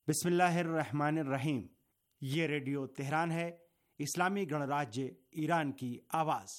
बिस्मिल्लाहिर्रहमानिर्रहीम। ये radio Tehran है, इस्लामी गणराज्य ईरान की आवाज़।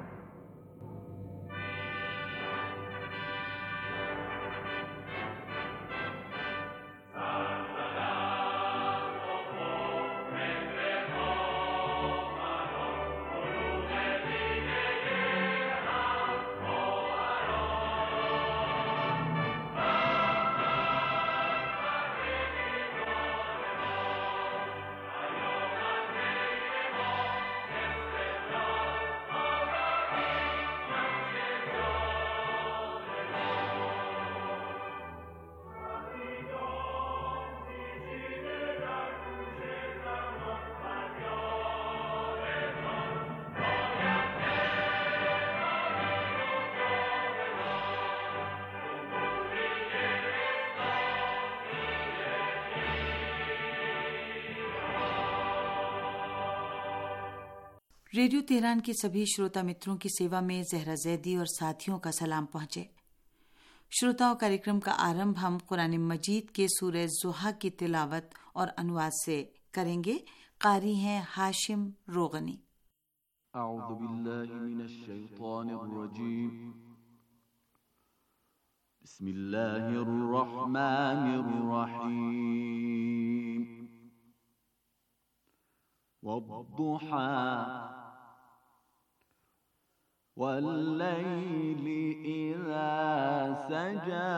रेडियो तेहरान के सभी श्रोता मित्रों की सेवा में जहरा जैदी और साथियों का सलाम पहुंचे। श्रोताओं, कार्यक्रम का आरंभ हम कुरान मजीद के सूरह ज़ुहा की तिलावत और अनुवाद से करेंगे। कारी हैं हाशिम रोगनी। अऊज़ु बिल्लाहि मिनश शैतानिर रजीम। बिस्मिल्लाहिर रहमानिर रहीम। वद्दुहा वल्लैलि इज़ा सजा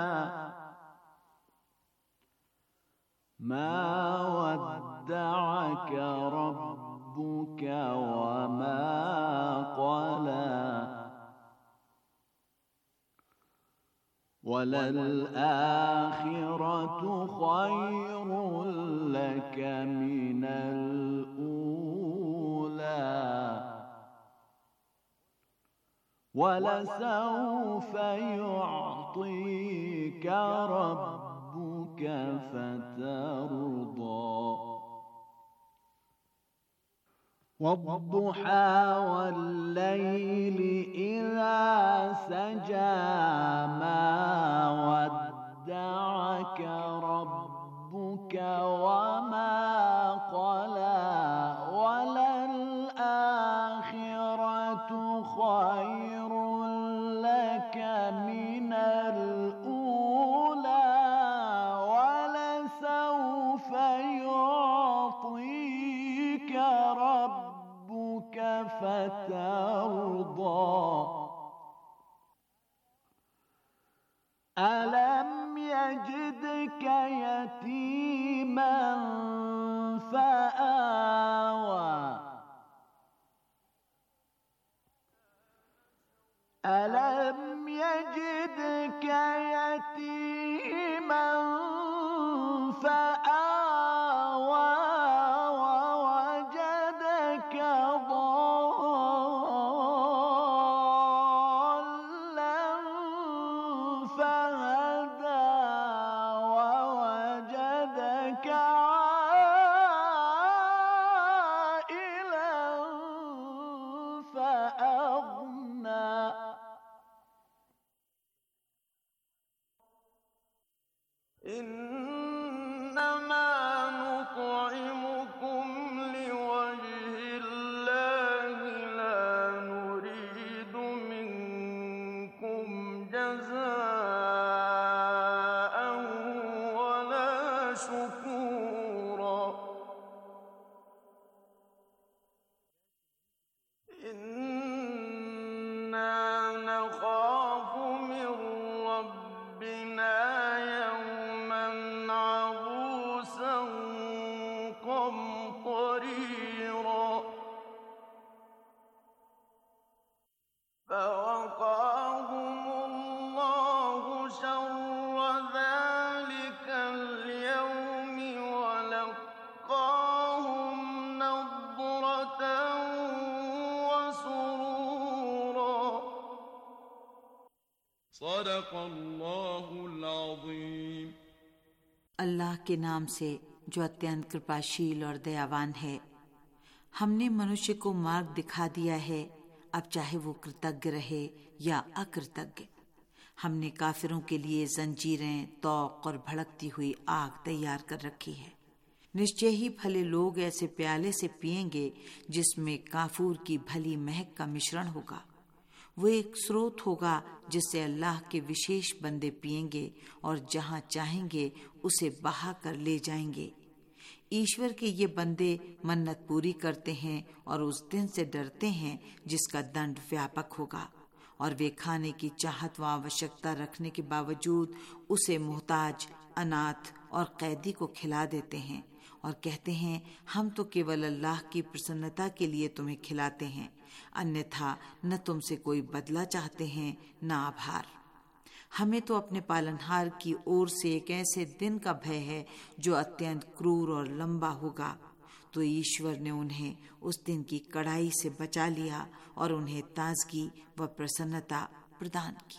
मा वद्दअक रब्बुक वमा क़ला वललआखिरतु खैरुल लक मिनल ऊला वलसौफ युअतीक रब्बुक फतरदा वद्दुहा वल्लैलि इज़ा सजा मा वद्दअक रब्बुक वमा क़ला वललआखिरतु खैरुल लक मिनल ऊला वलसौफ युअतीक रब्बुक फतरदा अलम यजिदक यतीमन फआवा अलम यजिदक यतीमन फआवा ववजदक ضالًا फहदा ववजदक आइलन फअगना इन्नमा नुत्इमुकुम लिवज्हिल्लाहि ला नुरीदु मिनकुम जज़ाअन वला शुकूरा इन्ना नखाफु मिन रब्बिना यौमन अबूसन क़मतरीरा फवक़ाहुमुल्लाहु शर्र ज़ालिकल यौमि वलक़्क़ाहुम नज़्रतन वसुरूरा सदक़ल्लाहुल अज़ीम। अल्लाह के नाम से जो अत्यंत कृपाशील और दयावान है। हमने मनुष्य को मार्ग दिखा दिया है, अब चाहे वो कृतज्ञ रहे या अकृतज्ञ। हमने काफिरों के लिए जंजीरें, तौक और भड़कती हुई आग तैयार कर रखी है। निश्चय ही भले लोग ऐसे प्याले से पिएंगे जिसमें काफूर की भली महक का मिश्रण होगा। वो एक स्रोत होगा जिससे अल्लाह के विशेष बंदे पिएंगे और जहां चाहेंगे उसे बहा कर ले जाएंगे। ईश्वर के ये बंदे मन्नत पूरी करते हैं और उस दिन से डरते हैं जिसका दंड व्यापक होगा, और वे खाने की चाहत व आवश्यकता रखने के बावजूद उसे मोहताज, अनाथ और कैदी को खिला देते हैं और कहते हैं, हम तो केवल अल्लाह की प्रसन्नता के लिए तुम्हें खिलाते हैं, अन्यथा न तुमसे कोई बदला चाहते हैं न आभार। हमें तो अपने पालनहार की ओर से एक ऐसे दिन का भय है जो अत्यंत क्रूर और लंबा होगा। तो ईश्वर ने उन्हें उस दिन की कड़ाई से बचा लिया और उन्हें ताजगी व प्रसन्नता प्रदान की।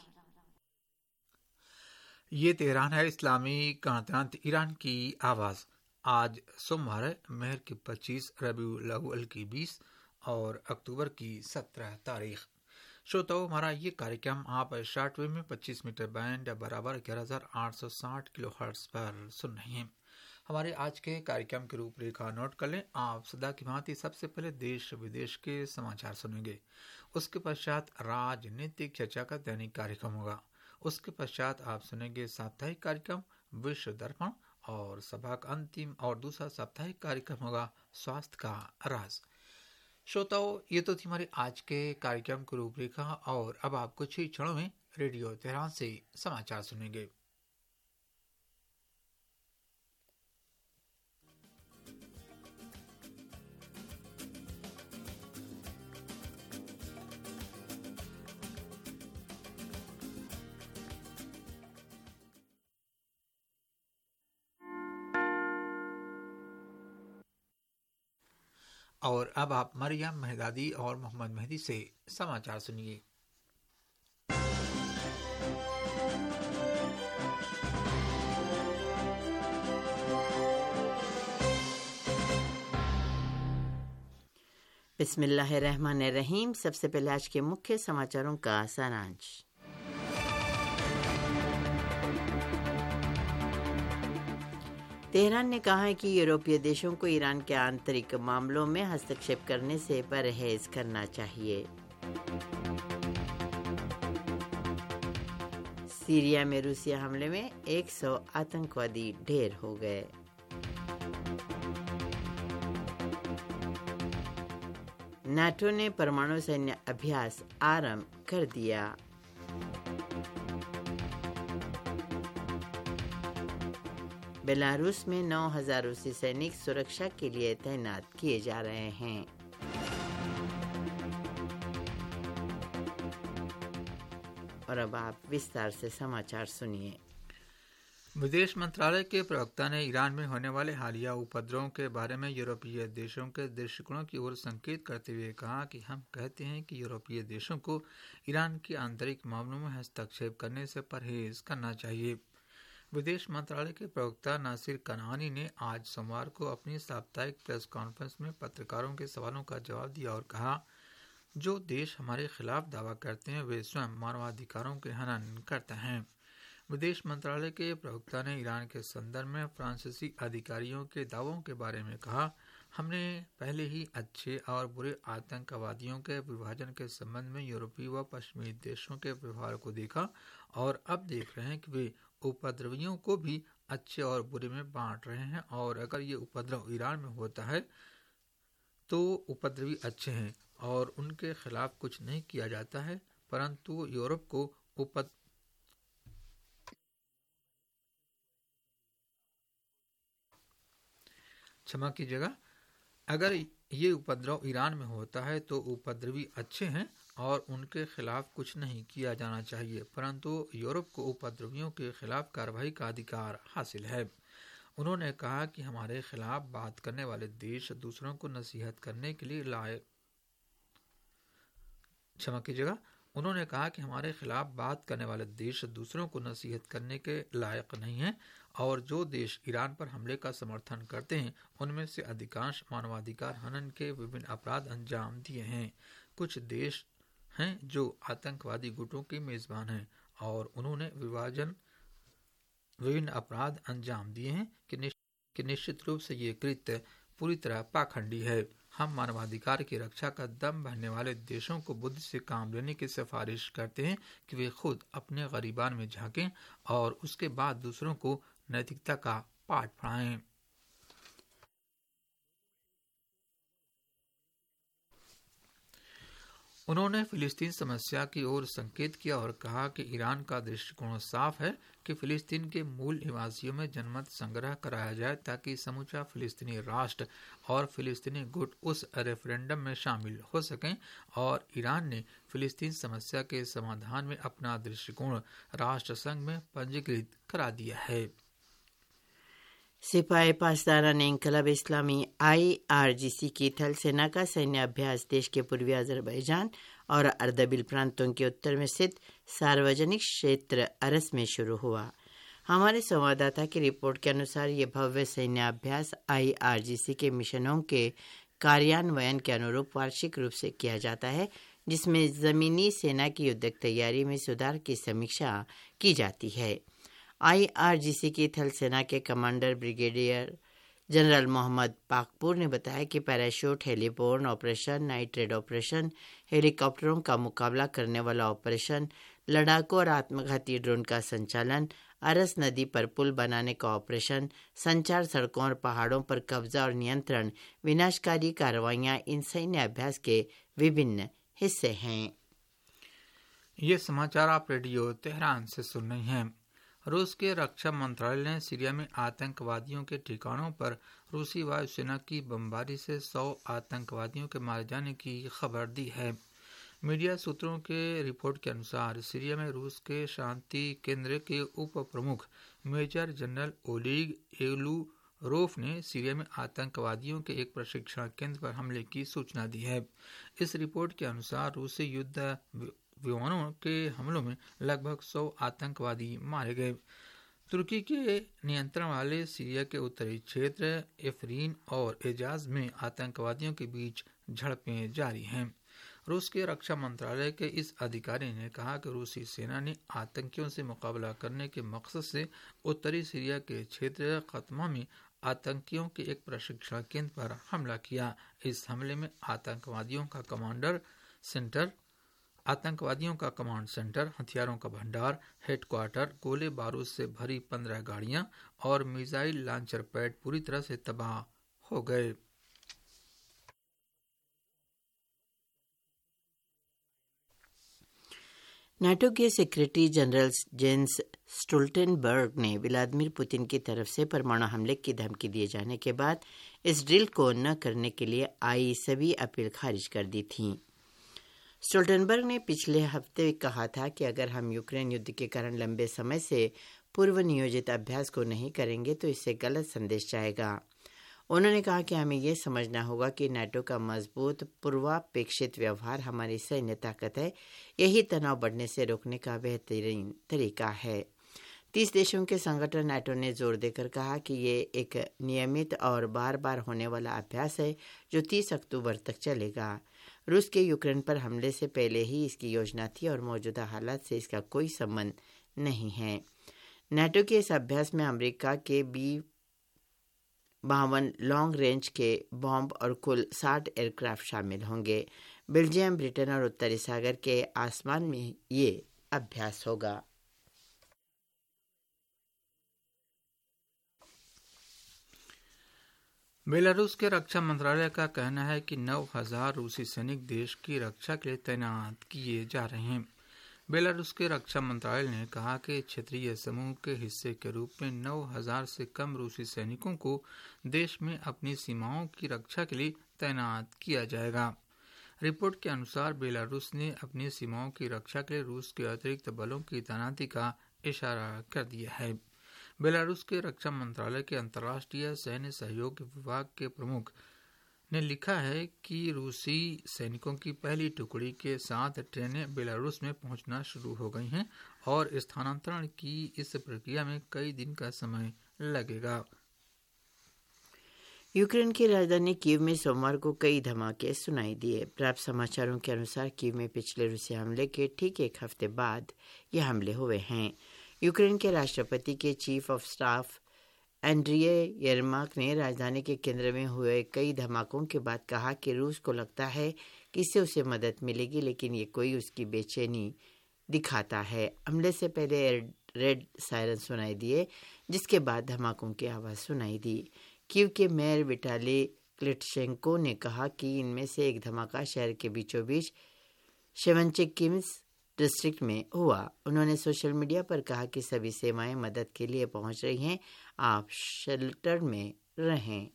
ये तेहरान है, इस्लामी गणतंत्र ईरान की आवाज़। आज सोमवार है, मेहर की 25, रबीउल अव्वल की 20 और अक्टूबर की 17 तारीख। श्रोताओ, हमारा ये कार्यक्रम आप शॉर्टवेव में 25 मीटर बैंड बराबर 11,860 किलोहर्ट्ज़ पर सुन रहे हैं। हमारे आज के कार्यक्रम की रूपरेखा नोट कर लें। आप सदा की भांति सबसे पहले देश विदेश के समाचार सुनेंगे। उसके पश्चात राजनीतिक चर्चा का दैनिक कार्यक्रम होगा। उसके पश्चात आप सुनेंगे साप्ताहिक कार्यक्रम विश्व दर्पण, और सभा का अंतिम और दूसरा साप्ताहिक कार्यक्रम होगा स्वास्थ्य का राज। श्रोताओ, ये तो थी हमारे आज के कार्यक्रम की रूपरेखा, और अब आप कुछ ही क्षणों में रेडियो तेहरान से समाचार सुनेंगे। और अब आप मरियम मेहदादी और मोहम्मद मेहदी से समाचार सुनिए। बिस्मिल्लाहिर्रहमानिर्रहीम। सबसे पहले आज के मुख्य समाचारों का सारांश। तेहरान ने कहा है कि यूरोपीय देशों को ईरान के आंतरिक मामलों में हस्तक्षेप करने से परहेज करना चाहिए। सीरिया में रूसी हमले में 100 आतंकवादी ढेर हो गए। नाटो ने परमाणु सैन्य अभ्यास आरंभ कर दिया। बेलारूस में 9,000 रूसी सैनिक सुरक्षा के लिए तैनात किए जा रहे हैं। और अब आप विस्तार से समाचार सुनिए। विदेश मंत्रालय के प्रवक्ता ने ईरान में होने वाले हालिया उपद्रवों के बारे में यूरोपीय देशों के दृष्टिकोणों की ओर संकेत करते हुए कहा कि हम कहते हैं कि यूरोपीय देशों को ईरान के आंतरिक मामलों में हस्तक्षेप करने से परहेज करना चाहिए। विदेश मंत्रालय के प्रवक्ता नासिर कनानी ने आज सोमवार को अपनी साप्ताहिक प्रेस कॉन्फ्रेंस में पत्रकारों के सवालों का जवाब दिया और कहा, जो देश हमारे खिलाफ दावा करते हैं वे स्वयं मानवाधिकारों के हनन करते हैं। विदेश मंत्रालय के प्रवक्ता ने ईरान के संदर्भ में फ्रांसीसी अधिकारियों के दावों के बारे में कहा, हमने पहले ही अच्छे और बुरे आतंकवादियों के विभाजन के संबंध में यूरोपीय व पश्चिमी देशों के व्यवहार को देखा और अब देख रहे हैं कि वे उपद्रवियों को भी अच्छे और बुरे में बांट रहे हैं, और अगर ये उपद्रव ईरान में होता है तो उपद्रवी अच्छे हैं और उनके खिलाफ कुछ नहीं किया जाता है, परंतु यूरोप को क्षमा कीजिएगा, अगर ये उपद्रव ईरान में होता है तो उपद्रवी अच्छे हैं और उनके खिलाफ कुछ नहीं किया जाना चाहिए, परंतु यूरोप को उपद्रवियों के खिलाफ कार्रवाई का अधिकार हासिल है। उन्होंने कहा कि हमारे खिलाफ बात करने वाले देश दूसरों को नसीहत करने के लिए उन्होंने कहा कि हमारे खिलाफ बात करने वाले देश दूसरों को नसीहत करने के लायक नहीं हैं, और जो देश ईरान पर हमले का समर्थन करते हैं उनमें से अधिकांश मानवाधिकार हनन के विभिन्न अपराध अंजाम दिए हैं। कुछ देश हैं जो आतंकवादी गुटों के मेजबान हैं और उन्होंने विभिन्न अपराध अंजाम दिए हैं कि कि निश्चित रूप से ये कृत्य पूरी तरह पाखंडी है। हम मानवाधिकार की रक्षा का दम भरने वाले देशों को बुद्धि से काम लेने की सिफारिश करते हैं कि वे खुद अपने गरीबान में झांकें और उसके बाद दूसरों को नैतिकता का पाठ पढ़ाएं। उन्होंने फिलिस्तीन समस्या की ओर संकेत किया और कहा कि ईरान का दृष्टिकोण साफ है कि फिलिस्तीन के मूल निवासियों में जनमत संग्रह कराया जाए ताकि समूचा फिलिस्तीनी राष्ट्र और फिलिस्तीनी गुट उस रेफरेंडम में शामिल हो सकें, और ईरान ने फिलिस्तीन समस्या के समाधान में अपना दृष्टिकोण राष्ट्र संघ में पंजीकृत करा दिया है। सिपाही पासदारान इनकलाब इस्लामी IRGC की थल सेना का सैन्य अभ्यास देश के पूर्वी अजरबैजान और अर्दबिल प्रांतों के उत्तर में स्थित सार्वजनिक क्षेत्र अरस में शुरू हुआ। हमारे संवाददाता की रिपोर्ट के अनुसार ये भव्य सैन्य अभ्यास IRGC के मिशनों के कार्यान्वयन के अनुरूप वार्षिक रूप से किया जाता है, जिसमें जमीनी सेना की युद्धक तैयारी में सुधार की समीक्षा की जाती है। IRGC की थल सेना के commander brigadier general Mohammad Pakpour ने बताया कि parachute, heliborne operation, night raid operation, हेलीकॉप्टरों का मुकाबला करने वाला ऑपरेशन, लड़ाकू और आत्मघाती ड्रोन का संचालन, अरस नदी पर पुल बनाने का ऑपरेशन, संचार सड़कों और पहाड़ों पर कब्जा और नियंत्रण, विनाशकारी कार्रवाइयां इन सैन्य अभ्यास के विभिन्न हिस्से हैं। ये समाचार आप रेडियो तेहरान से सुन रहे हैं। रूस के रक्षा मंत्रालय ने सीरिया में आतंकवादियों के ठिकानों पर रूसी वायुसेना की बमबारी से 100 आतंकवादियों के मारे जाने की खबर दी है। मीडिया सूत्रों के रिपोर्ट के अनुसार सीरिया में रूस के शांति केंद्र के उप प्रमुख मेजर जनरल ओलीग एलूरोफ ने सीरिया में आतंकवादियों के एक प्रशिक्षण केंद्र पर हमले की सूचना दी है। इस रिपोर्ट के अनुसार रूसी युद्ध विमानों के हमलों में लगभग 100 आतंकवादी मारे गए। तुर्की के नियंत्रण वाले सीरिया के उत्तरी क्षेत्र एफरीन और एजाज में आतंकवादियों के बीच झड़पें जारी हैं। रूस के रक्षा मंत्रालय के इस अधिकारी ने कहा कि रूसी सेना ने आतंकियों से मुकाबला करने के मकसद से उत्तरी सीरिया के क्षेत्र खत्मा में आतंकियों के एक प्रशिक्षण केंद्र पर हमला किया। इस हमले में आतंकवादियों का कमांड सेंटर, हथियारों का भंडार, हेडक्वार्टर, गोले बारूद से भरी 15 गाड़ियां और मिसाइल लॉन्चर पैड पूरी तरह से तबाह हो गए। नाटो के सेक्रेटरी जनरल जेंस स्टोल्टेनबर्ग ने व्लादिमीर पुतिन की तरफ से परमाणु हमले की धमकी दिए जाने के बाद इस ड्रिल को न करने के लिए आई सभी अपील खारिज कर दी थी। स्टोल्टेनबर्ग ने पिछले हफ्ते कहा था कि अगर हम यूक्रेन युद्ध के कारण लंबे समय से पूर्व नियोजित अभ्यास को नहीं करेंगे तो इससे गलत संदेश जाएगा। उन्होंने कहा कि हमें यह समझना होगा कि नाटो का मजबूत पूर्वापेक्षित व्यवहार हमारी सैन्य ताकत है। यही तनाव बढ़ने से रोकने का बेहतरीन तरीका है। 30 देशों के संगठन नाटो ने जोर देकर कहा कि ये एक नियमित और बार बार होने वाला अभ्यास है जो 30 अक्टूबर तक चलेगा। रूस के यूक्रेन पर हमले से पहले ही इसकी योजना थी और मौजूदा हालात से इसका कोई संबंध नहीं है। नाटो के इस अभ्यास में अमेरिका के B-52 लॉन्ग रेंज के बॉम्ब और कुल 60 एयरक्राफ्ट शामिल होंगे। बेल्जियम, ब्रिटेन और उत्तरी सागर के आसमान में ये अभ्यास होगा। बेलारूस के रक्षा मंत्रालय का कहना है कि 9,000 रूसी सैनिक देश की रक्षा के लिए तैनात किए जा रहे हैं। बेलारूस के रक्षा मंत्रालय ने कहा कि क्षेत्रीय समूह के हिस्से के रूप में 9,000 से कम रूसी सैनिकों को देश में अपनी सीमाओं की रक्षा के लिए तैनात किया जाएगा। रिपोर्ट के अनुसार बेलारूस ने अपनी सीमाओं की रक्षा के लिए रूस के अतिरिक्त बलों की तैनाती का इशारा कर दिया है। बेलारूस के रक्षा मंत्रालय के अंतर्राष्ट्रीय सैन्य सहयोग विभाग के प्रमुख ने लिखा है कि रूसी सैनिकों की पहली टुकड़ी के साथ ट्रेनें बेलारूस में पहुंचना शुरू हो गई हैं और स्थानांतरण की इस प्रक्रिया में कई दिन का समय लगेगा। यूक्रेन की राजधानी कीव में सोमवार को कई धमाके सुनाई दिए। प्राप्त समाचारों के अनुसार कीव में पिछले रूसी हमले के ठीक एक हफ्ते बाद ये हमले हुए हैं। यूक्रेन के राष्ट्रपति के chief of staff Andriy Yermak ने राजधानी के केंद्र में हुए कई धमाकों के बाद कहा कि रूस को लगता है कि इससे उसे मदद मिलेगी, लेकिन ये कोई उसकी बेचैनी दिखाता है। हमले से पहले रेड सायरन सुनाई दिए, जिसके बाद धमाकों की आवाज़ सुनाई दी। कीव के मेयर विटाली क्लिटशेंको ने कहा कि इनमें से एक धमाका शहर के बीचों बीच शेवंचेकिम्स डिस्ट्रिक्ट में हुआ। उन्होंने सोशल मीडिया पर कहा कि सभी सेवाएं मदद के लिए पहुंच रही हैं, आप शेल्टर में रहें।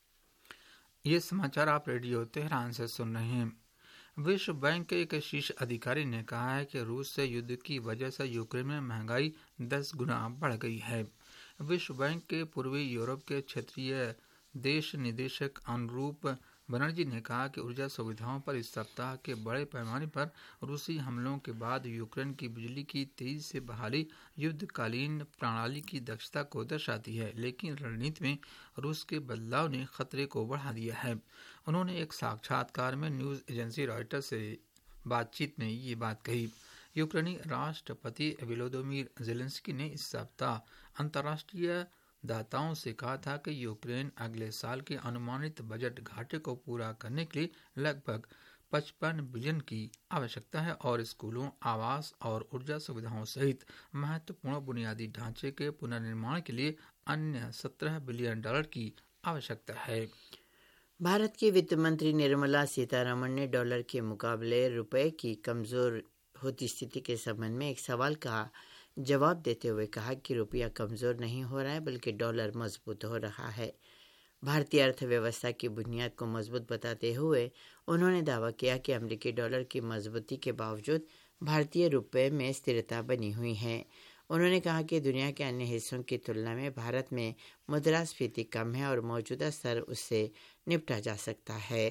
ये समाचार आप रेडियो तेहरान से सुन रहे हैं। विश्व बैंक के एक शीर्ष अधिकारी ने कहा है कि रूस से युद्ध की वजह से यूक्रेन में महंगाई 10 गुना बढ़ गई है। विश्व बैंक के पूर्वी यूरोप के क्षेत्रीय देश निदेशक अनुरूप बनर्जी ने कहा कि ऊर्जा सुविधाओं पर इस सप्ताह के बड़े पैमाने पर रूसी हमलों के बाद यूक्रेन की बिजली की तेजी से बहाली युद्धकालीन प्रणाली की दक्षता को दर्शाती है, लेकिन रणनीति में रूस के बदलाव ने खतरे को बढ़ा दिया है। उन्होंने एक साक्षात्कार में न्यूज एजेंसी रॉयटर्स से बातचीत में ये बात कही। यूक्रेनी राष्ट्रपति वोलोदिमीर ज़ेलेंस्की ने इस सप्ताह अंतर्राष्ट्रीय दाताओं से कहा था कि यूक्रेन अगले साल के अनुमानित बजट घाटे को पूरा करने के लिए लगभग 55 बिलियन की आवश्यकता है और स्कूलों, आवास और ऊर्जा सुविधाओं सहित महत्वपूर्ण बुनियादी ढांचे के पुनर्निर्माण के लिए अन्य $17 बिलियन की आवश्यकता है। भारत की वित्त मंत्री निर्मला सीतारमण ने डॉलर के मुकाबले रुपए की कमजोर होती स्थिति के संबंध में एक सवाल का जवाब देते हुए कहा कि रुपया कमजोर नहीं हो रहा है, बल्कि डॉलर मजबूत हो रहा है। भारतीय अर्थव्यवस्था की बुनियाद को मजबूत बताते हुए उन्होंने दावा किया कि अमेरिकी डॉलर की मजबूती के बावजूद भारतीय रुपये में स्थिरता बनी हुई है। उन्होंने कहा कि दुनिया के अन्य हिस्सों की तुलना में भारत में मुद्रास्फीति कम है और मौजूदा स्तर उससे निपटा जा सकता है।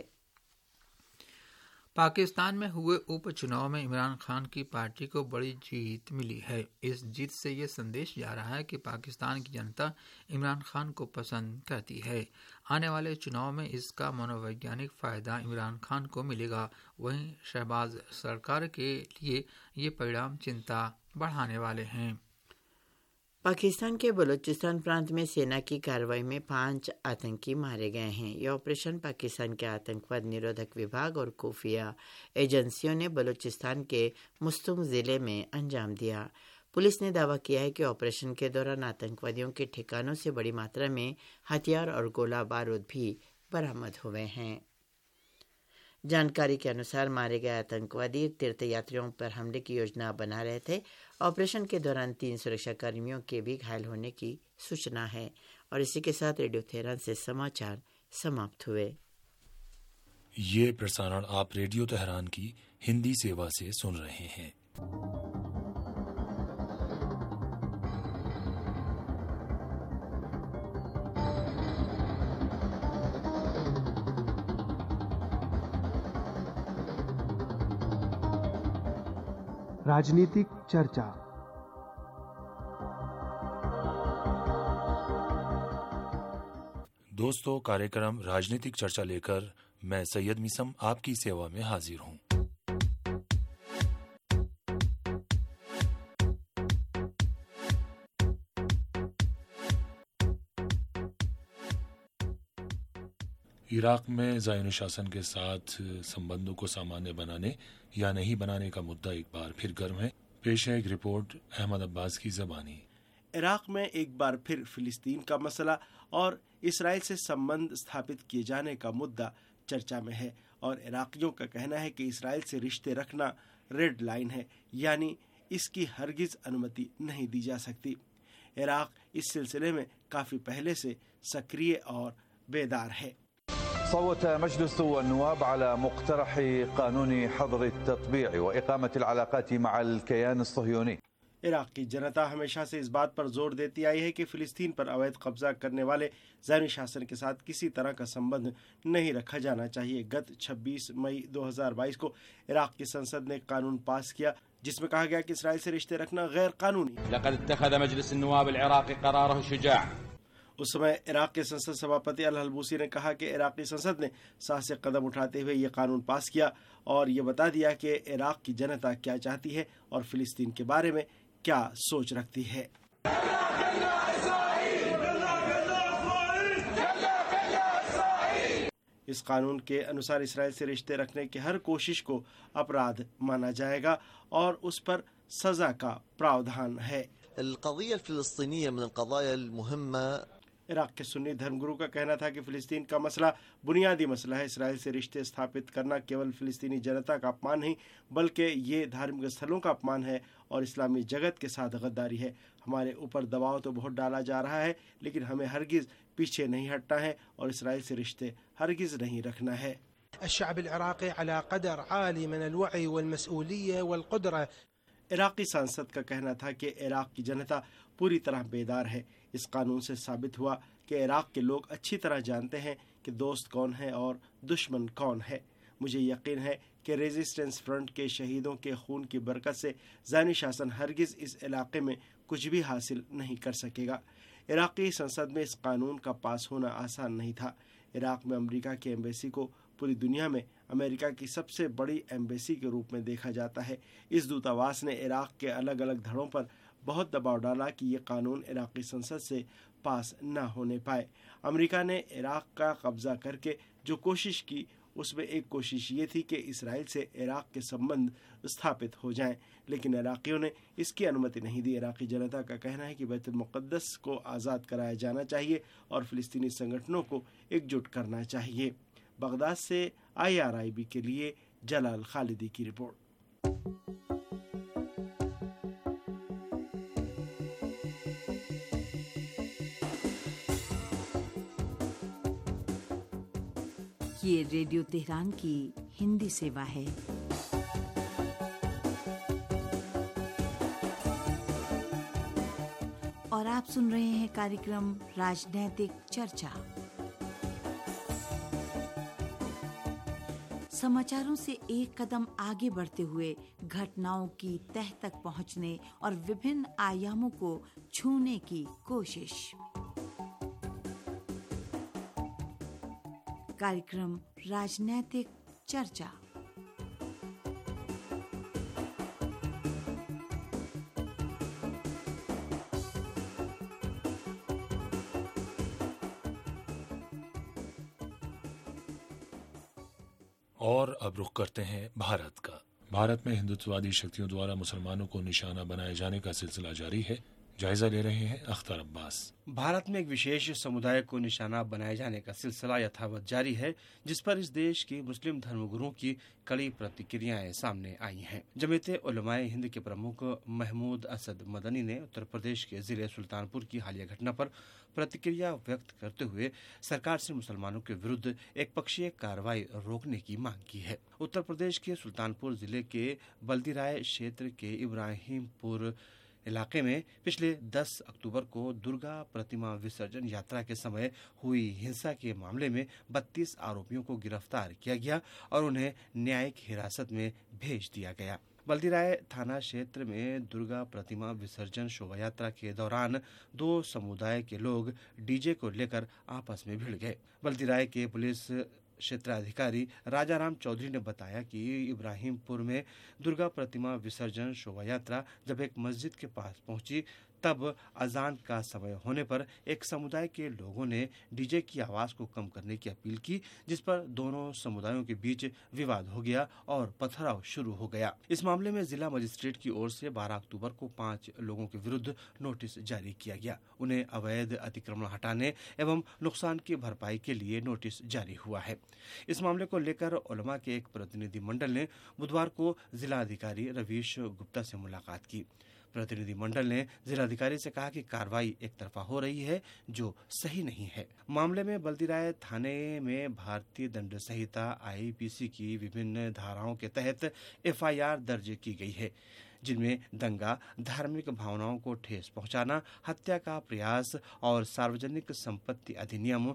पाकिस्तान में हुए उपचुनाव में इमरान खान की पार्टी को बड़ी जीत मिली है। इस जीत से ये संदेश जा रहा है कि पाकिस्तान की जनता इमरान खान को पसंद करती है। आने वाले चुनाव में इसका मनोवैज्ञानिक फायदा इमरान खान को मिलेगा। वहीं शहबाज सरकार के लिए ये परिणाम चिंता बढ़ाने वाले हैं। पाकिस्तान के बलूचिस्तान प्रांत में सेना की कार्रवाई में 5 आतंकी मारे गए हैं। यह ऑपरेशन पाकिस्तान के आतंकवाद निरोधक विभाग और खुफिया एजेंसियों ने बलूचिस्तान के मुस्तुम जिले में अंजाम दिया। पुलिस ने दावा किया है कि ऑपरेशन के दौरान आतंकवादियों के ठिकानों से बड़ी मात्रा में हथियार और गोला बारूद भी बरामद हुए हैं। जानकारी के अनुसार मारे गए आतंकवादी तीर्थयात्रियों पर हमले की योजना बना रहे थे। ऑपरेशन के दौरान 3 सुरक्षा कर्मियों के भी घायल होने की सूचना है। और इसी के साथ रेडियो तेहरान से समाचार समाप्त हुए। ये प्रसारण आप रेडियो तेहरान की हिंदी सेवा से सुन रहे हैं। राजनीतिक चर्चा। दोस्तों, कार्यक्रम राजनीतिक चर्चा लेकर मैं सैयद मिसम आपकी सेवा में हाजिर हूं। इराक में ज़ायोनी शासन के साथ संबंधों को सामान्य बनाने या नहीं बनाने का मुद्दा एक बार फिर गर्म है। पेश है एक रिपोर्ट अहमद अब्बास की ज़बानी। इराक में एक बार फिर फिलिस्तीन का मसला और इसराइल से संबंध स्थापित किए जाने का मुद्दा चर्चा में है और इराकियों का कहना है कि इसराइल से रिश्ते रखना रेड लाइन है, यानी इसकी हरगिज अनुमति नहीं दी जा सकती। इराक इस सिलसिले में काफी पहले से सक्रिय और बेदार है। صوت مجلس النواب على مقترح قانون حظر التطبيع وإقامة العلاقات مع الكيان الصهيوني। इराक की जनता हमेशा से इस बात पर जोर देती आई है कि फिलिस्तीन पर अवैध कब्जा करने वाले ज़ायोनी शासन के साथ किसी तरह का संबंध नहीं रखा जाना चाहिए। गत 26 मई 2022 को इराक की संसद ने कानून पास किया जिसमें कहा गया कि इसराइल से रिश्ते रखना गैर कानूनी है। लक़द इत्तख़ज़ मजलिस النواب العراقي قراره शुजाअ। उस समय इराक के संसद सभापति अल हलबूसी ने कहा कि इराकी संसद ने साहसी कदम उठाते हुए ये कानून पास किया और ये बता दिया कि इराक की जनता क्या चाहती है और फिलिस्तीन के बारे में क्या सोच रखती है। इस कानून के अनुसार इसराइल से रिश्ते रखने की हर कोशिश को अपराध माना जाएगा और उस पर सजा का प्रावधान है। القضية الفلسطينية من القضايا المهمة। इराक के सुन्नी धर्मगुरु का कहना था कि फिलिस्तीन का मसला बुनियादी मसला है। इसराइल से रिश्ते स्थापित करना केवल फिलिस्तीनी जनता का अपमान नहीं बल्कि ये धार्मिक स्थलों का अपमान है और इस्लामी जगत के साथ गद्दारी है। हमारे ऊपर दबाव तो बहुत डाला जा रहा है लेकिन हमें हरगिज पीछे नहीं हटना है और इसराइल से रिश्ते हरगिज नहीं रखना है। الشعب العراقي على قدر عالي من الوعي والمسؤولية والقدرة। इराकी सांसद का कहना था कि इराक की जनता पूरी तरह बेदार है। इस कानून से साबित हुआ कि इराक के लोग अच्छी तरह जानते हैं कि दोस्त कौन है और दुश्मन कौन है। मुझे यकीन है कि रेजिस्टेंस फ्रंट के शहीदों के खून की बरकत से ज़ानी शासन हरगिज़ इस इलाके में कुछ भी हासिल नहीं कर सकेगा। इराकी संसद में इस कानून का पास होना आसान नहीं था। इराक में अमेरिका की एम्बेसी को पूरी दुनिया में अमेरिका की सबसे बड़ी एम्बेसी के रूप में देखा जाता है। इस दूतावास ने इराक के अलग अलग धड़ों पर बहुत दबाव डाला कि ये कानून इराकी संसद से पास न होने पाए। अमेरिका ने इराक का कब्जा करके जो कोशिश की उसमें एक कोशिश ये थी कि इसराइल से इराक के संबंध स्थापित हो जाएं, लेकिन इराकियों ने इसकी अनुमति नहीं दी। इराकी जनता का कहना है कि बैतुल मुक़द्दस को आज़ाद कराया जाना चाहिए और फ़िलिस्तीनी संगठनों को एकजुट करना चाहिए। बगदाद से IRIB के लिए जलाल खालिदी की रिपोर्ट। ये रेडियो तेहरान की हिंदी सेवा है। और आप सुन रहे हैं कार्यक्रम राजनैतिक चर्चा। समाचारों से एक कदम आगे बढ़ते हुए घटनाओं की तह तक पहुंचने और विभिन्न आयामों को छूने की कोशिश। कार्यक्रम राजनैतिक चर्चा। और अब रुख करते हैं भारत का। भारत में हिंदुत्ववादी शक्तियों द्वारा मुसलमानों को निशाना बनाए जाने का सिलसिला जारी है। जायजा ले रहे हैं अख्तर अब्बास। भारत में एक विशेष समुदाय को निशाना बनाए जाने का सिलसिला यथावत जारी है, जिस पर इस देश के मुस्लिम धर्मगुरुओं की कड़ी प्रतिक्रियाएं सामने आई हैं। जमीयत उलमाए हिंद के प्रमुख महमूद असद मदनी ने उत्तर प्रदेश के जिले सुल्तानपुर की हालिया घटना पर प्रतिक्रिया व्यक्त करते हुए सरकार से मुसलमानों के विरुद्ध एक पक्षीय कार्रवाई रोकने की मांग की है। उत्तर प्रदेश के सुल्तानपुर जिले के बल्दीराय क्षेत्र के इब्राहिमपुर इलाके में पिछले 10 अक्टूबर को दुर्गा प्रतिमा विसर्जन यात्रा के समय हुई हिंसा के मामले में 32 आरोपियों को गिरफ्तार किया गया और उन्हें न्यायिक हिरासत में भेज दिया गया। बल्दीराय थाना क्षेत्र में दुर्गा प्रतिमा विसर्जन शोभा यात्रा के दौरान दो समुदाय के लोग डीजे को लेकर आपस में भिड़ गए। बल्दीराय के पुलिस क्षेत्राधिकारी राजाराम चौधरी ने बताया कि इब्राहिमपुर में दुर्गा प्रतिमा विसर्जन शोभा यात्रा जब एक मस्जिद के पास पहुंची तब अजान का समय होने पर एक समुदाय के लोगों ने डीजे की आवाज को कम करने की अपील की, जिस पर दोनों समुदायों के बीच विवाद हो गया और पथराव शुरू हो गया। इस मामले में जिला मजिस्ट्रेट की ओर से 12 अक्टूबर को 5 लोगों के विरुद्ध नोटिस जारी किया गया। उन्हें अवैध अतिक्रमण हटाने एवं नुकसान की भरपाई के लिए नोटिस जारी हुआ है। इस मामले को लेकर उलमा के एक प्रतिनिधि मंडल ने बुधवार को जिलाधिकारी रवीश गुप्ता से मुलाकात की। प्रतिनिधि मंडल ने जिलाधिकारी से कहा कि कार्रवाई एक तरफा हो रही है, जो सही नहीं है। मामले में बल्दीराय थाने में भारतीय दंड संहिता IPC की विभिन्न धाराओं के तहत FIR दर्ज की गई है, जिनमें दंगा, धार्मिक भावनाओं को ठेस पहुंचाना, हत्या का प्रयास और सार्वजनिक संपत्ति अधिनियम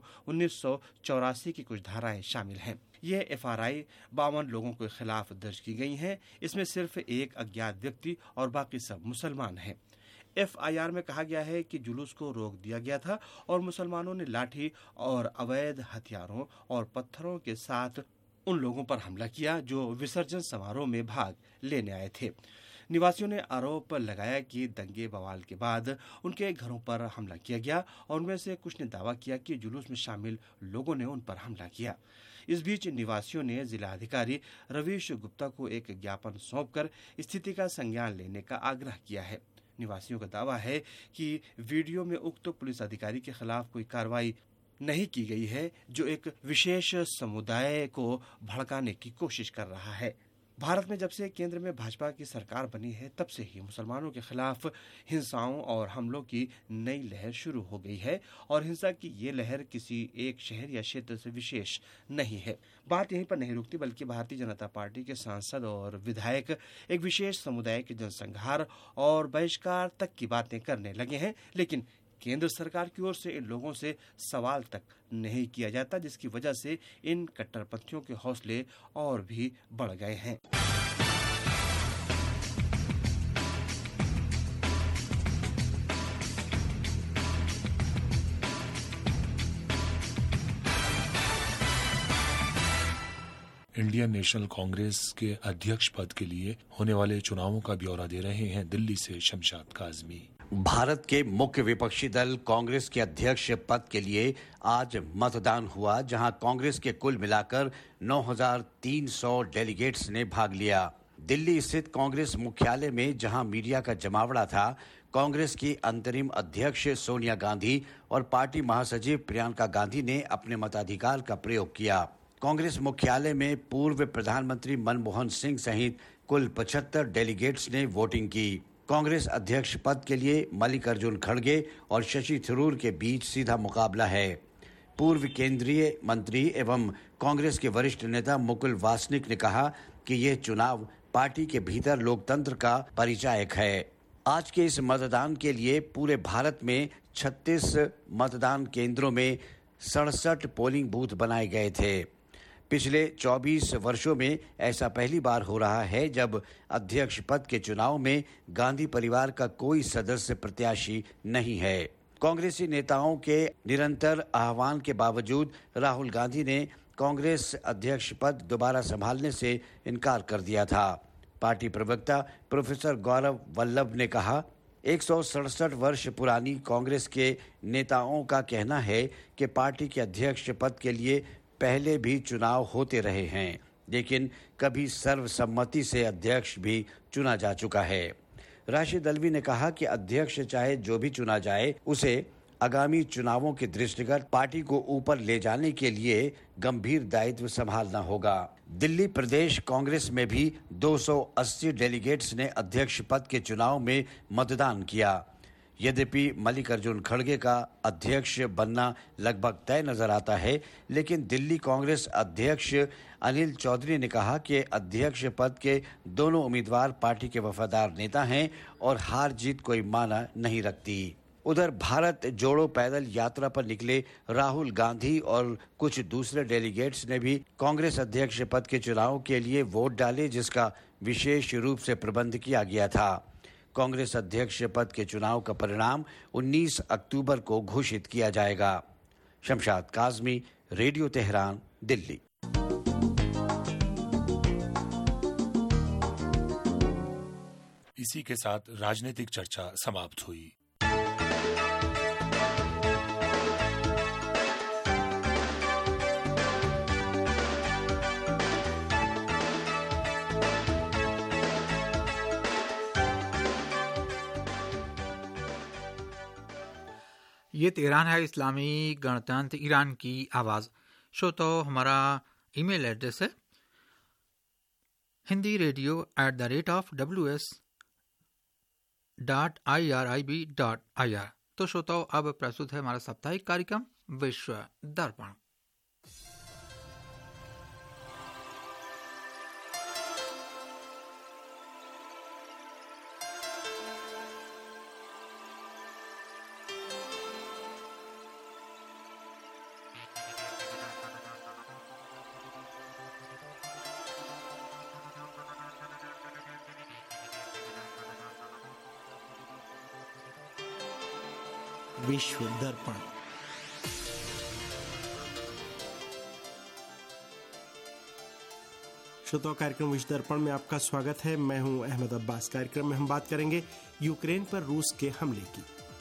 1984 की कुछ धाराएं शामिल हैं। ये FRI 52 लोगों के खिलाफ दर्ज की गई हैं। इसमें सिर्फ एक अज्ञात व्यक्ति और बाकी सब मुसलमान हैं। FIR में कहा गया है कि जुलूस को रोक दिया गया था और मुसलमानों ने लाठी और अवैध हथियारों और पत्थरों के साथ उन लोगों पर हमला किया जो विसर्जन समारोह में भाग लेने आए थे। निवासियों ने आरोप लगाया कि दंगे बवाल के बाद उनके घरों पर हमला किया गया और उनमें से कुछ ने दावा किया कि जुलूस में शामिल लोगों ने उन पर हमला किया। इस बीच निवासियों ने जिला अधिकारी रवीश गुप्ता को एक ज्ञापन सौंपकर स्थिति का संज्ञान लेने का आग्रह किया है। निवासियों का दावा है कि वीडियो में उक्त पुलिस अधिकारी के खिलाफ कोई कार्रवाई नहीं की गई है, जो एक विशेष समुदाय को भड़काने की कोशिश कर रहा है। भारत में जब से केंद्र में भाजपा की सरकार बनी है, तब से ही मुसलमानों के खिलाफ हिंसाओं और हमलों की नई लहर शुरू हो गई है और हिंसा की ये लहर किसी एक शहर या क्षेत्र से विशेष नहीं है। बात यहीं पर नहीं रुकती, बल्कि भारतीय जनता पार्टी के सांसद और विधायक एक विशेष समुदाय के जनसंहार और बहिष्कार तक की बातें करने लगे हैं, लेकिन केंद्र सरकार की ओर से इन लोगों से सवाल तक नहीं किया जाता, जिसकी वजह से इन कट्टरपंथियों के हौसले और भी बढ़ गए हैं। इंडियन नेशनल कांग्रेस के अध्यक्ष पद के लिए होने वाले चुनावों का ब्यौरा दे रहे हैं दिल्ली से शमशाद काजमी। भारत के मुख्य विपक्षी दल कांग्रेस के अध्यक्ष पद के लिए आज मतदान हुआ, जहां कांग्रेस के कुल मिलाकर 9,300 डेलीगेट्स ने भाग लिया। दिल्ली स्थित कांग्रेस मुख्यालय में जहां मीडिया का जमावड़ा था, कांग्रेस की अंतरिम अध्यक्ष सोनिया गांधी और पार्टी महासचिव प्रियंका गांधी ने अपने मताधिकार का प्रयोग किया। कांग्रेस मुख्यालय में पूर्व प्रधानमंत्री मनमोहन सिंह सहित कुल 75 डेलीगेट्स ने वोटिंग की। कांग्रेस अध्यक्ष पद के लिए मल्लिकार्जुन खड़गे और शशि थरूर के बीच सीधा मुकाबला है। पूर्व केंद्रीय मंत्री एवं कांग्रेस के वरिष्ठ नेता मुकुल वासनिक ने कहा कि यह चुनाव पार्टी के भीतर लोकतंत्र का परिचायक है। आज के इस मतदान के लिए पूरे भारत में 36 मतदान केंद्रों में 67 पोलिंग बूथ बनाए गए थे। पिछले 24 वर्षों में ऐसा पहली बार हो रहा है जब अध्यक्ष पद के चुनाव में गांधी परिवार का कोई सदस्य प्रत्याशी नहीं है। कांग्रेसी नेताओं के निरंतर आह्वान के बावजूद राहुल गांधी ने कांग्रेस अध्यक्ष पद दोबारा संभालने से इनकार कर दिया था। पार्टी प्रवक्ता प्रोफेसर गौरव वल्लभ ने कहा, 167 वर्ष पुरानी कांग्रेस के नेताओं का कहना है कि पार्टी के अध्यक्ष पद के लिए पहले भी चुनाव होते रहे हैं, लेकिन कभी सर्वसम्मति से अध्यक्ष भी चुना जा चुका है। राशिद अल्वी ने कहा कि अध्यक्ष चाहे जो भी चुना जाए, उसे आगामी चुनावों के दृष्टिगत पार्टी को ऊपर ले जाने के लिए गंभीर दायित्व संभालना होगा। दिल्ली प्रदेश कांग्रेस में भी 280 डेलीगेट्स ने अध्यक्ष पद के चुनाव में मतदान किया। यद्यपि मल्लिकार्जुन खड़गे का अध्यक्ष बनना लगभग तय नजर आता है, लेकिन दिल्ली कांग्रेस अध्यक्ष अनिल चौधरी ने कहा कि अध्यक्ष पद के दोनों उम्मीदवार पार्टी के वफादार नेता हैं और हार जीत कोई माना नहीं रखती। उधर भारत जोड़ो पैदल यात्रा पर निकले राहुल गांधी और कुछ दूसरे डेलीगेट्स ने भी कांग्रेस अध्यक्ष पद के चुनाव के लिए वोट डाले, जिसका विशेष रूप से प्रबंध किया गया था। कांग्रेस अध्यक्ष पद के चुनाव का परिणाम 19 अक्टूबर को घोषित किया जाएगा। Shamshad Kazmi, radio Tehran, Delhi. इसी के साथ राजनीतिक चर्चा समाप्त हुई। ये तेहरान है, इस्लामी गणतंत्र ईरान की आवाज़। तो हमारा ईमेल एड्रेस है hindi radio@ws.irib.ir। तो श्रोताओ, अब प्रस्तुत है हमारा साप्ताहिक कार्यक्रम विश्व दर्पण। विश्व दर्पण। श्रोताओं, कार्यक्रम विश्व दर्पण में आपका स्वागत है। मैं हूं अहमद अब्बास। कार्यक्रम में हम बात करेंगे यूक्रेन पर रूस के हमले की।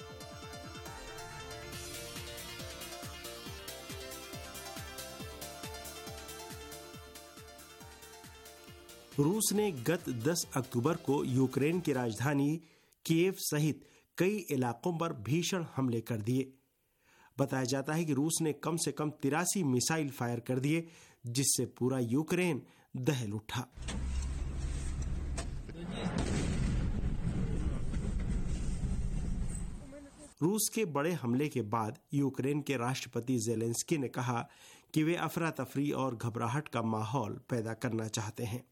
रूस ने गत 10 अक्टूबर को यूक्रेन की राजधानी कीव सहित कई इलाकों पर भीषण हमले कर दिए। बताया जाता है कि रूस ने कम से कम 83 मिसाइल फायर कर दिए, जिससे पूरा यूक्रेन दहल उठा। रूस के बड़े हमले के बाद यूक्रेन के राष्ट्रपति ज़ेलेंस्की ने कहा कि वे अफरा तफरी और घबराहट का माहौल पैदा करना चाहते हैं।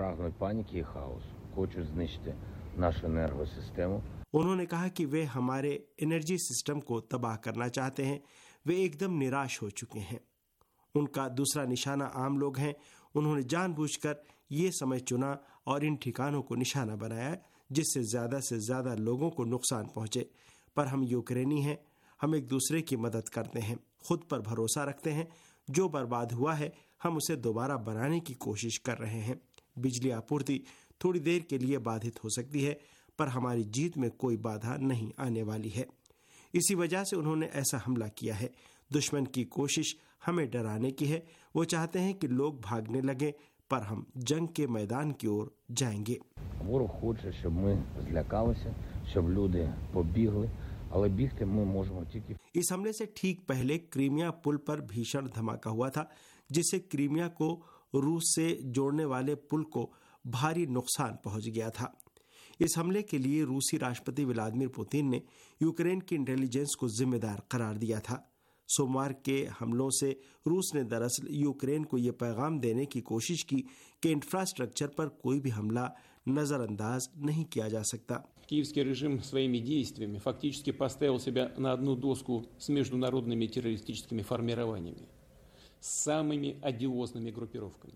उन्होंने कहा कि वे हमारे एनर्जी सिस्टम को तबाह करना चाहते हैं। वे एकदम निराश हो चुके हैं। उनका दूसरा निशाना आम लोग हैं। उन्होंने जानबूझकर ये समय चुना और इन ठिकानों को निशाना बनाया जिससे ज़्यादा से ज़्यादा लोगों को नुकसान पहुंचे। पर हम यूक्रेनी हैं, हम एक दूसरे की मदद करते हैं, खुद पर भरोसा रखते हैं। जो बर्बाद हुआ है हम उसे दोबारा बनाने की कोशिश कर रहे हैं। बिजली आपूर्ति थोड़ी देर के लिए बाधित हो सकती है, पर हमारी जीत में कोई बाधा नहीं आने वाली है। इसी वजह से उन्होंने ऐसा हमला किया है। दुश्मन की कोशिश हमें डराने की है। वो चाहते हैं कि लोग भागने लगें, पर हम जंग के मैदान की ओर जाएंगे। इस हमले से ठीक पहले क्रीमिया पुल पर भीषण धमाका हुआ था, जिससे क्रीमिया को रूस से जोड़ने वाले पुल को भारी नुकसान पहुंच गया था। इस हमले के लिए रूसी राष्ट्रपति व्लादिमीर पुतिन ने यूक्रेन की इंटेलिजेंस को जिम्मेदार करार दिया था। सोमवार के हमलों से रूस ने दरअसल यूक्रेन को ये पैगाम देने की कोशिश की कि इंफ्रास्ट्रक्चर पर कोई भी हमला नजरअंदाज नहीं किया जा सकता। Киевский режим своими действиями фактически поставил себя на одну доску с международными террористическими формированиями, с самыми одиозными группировками.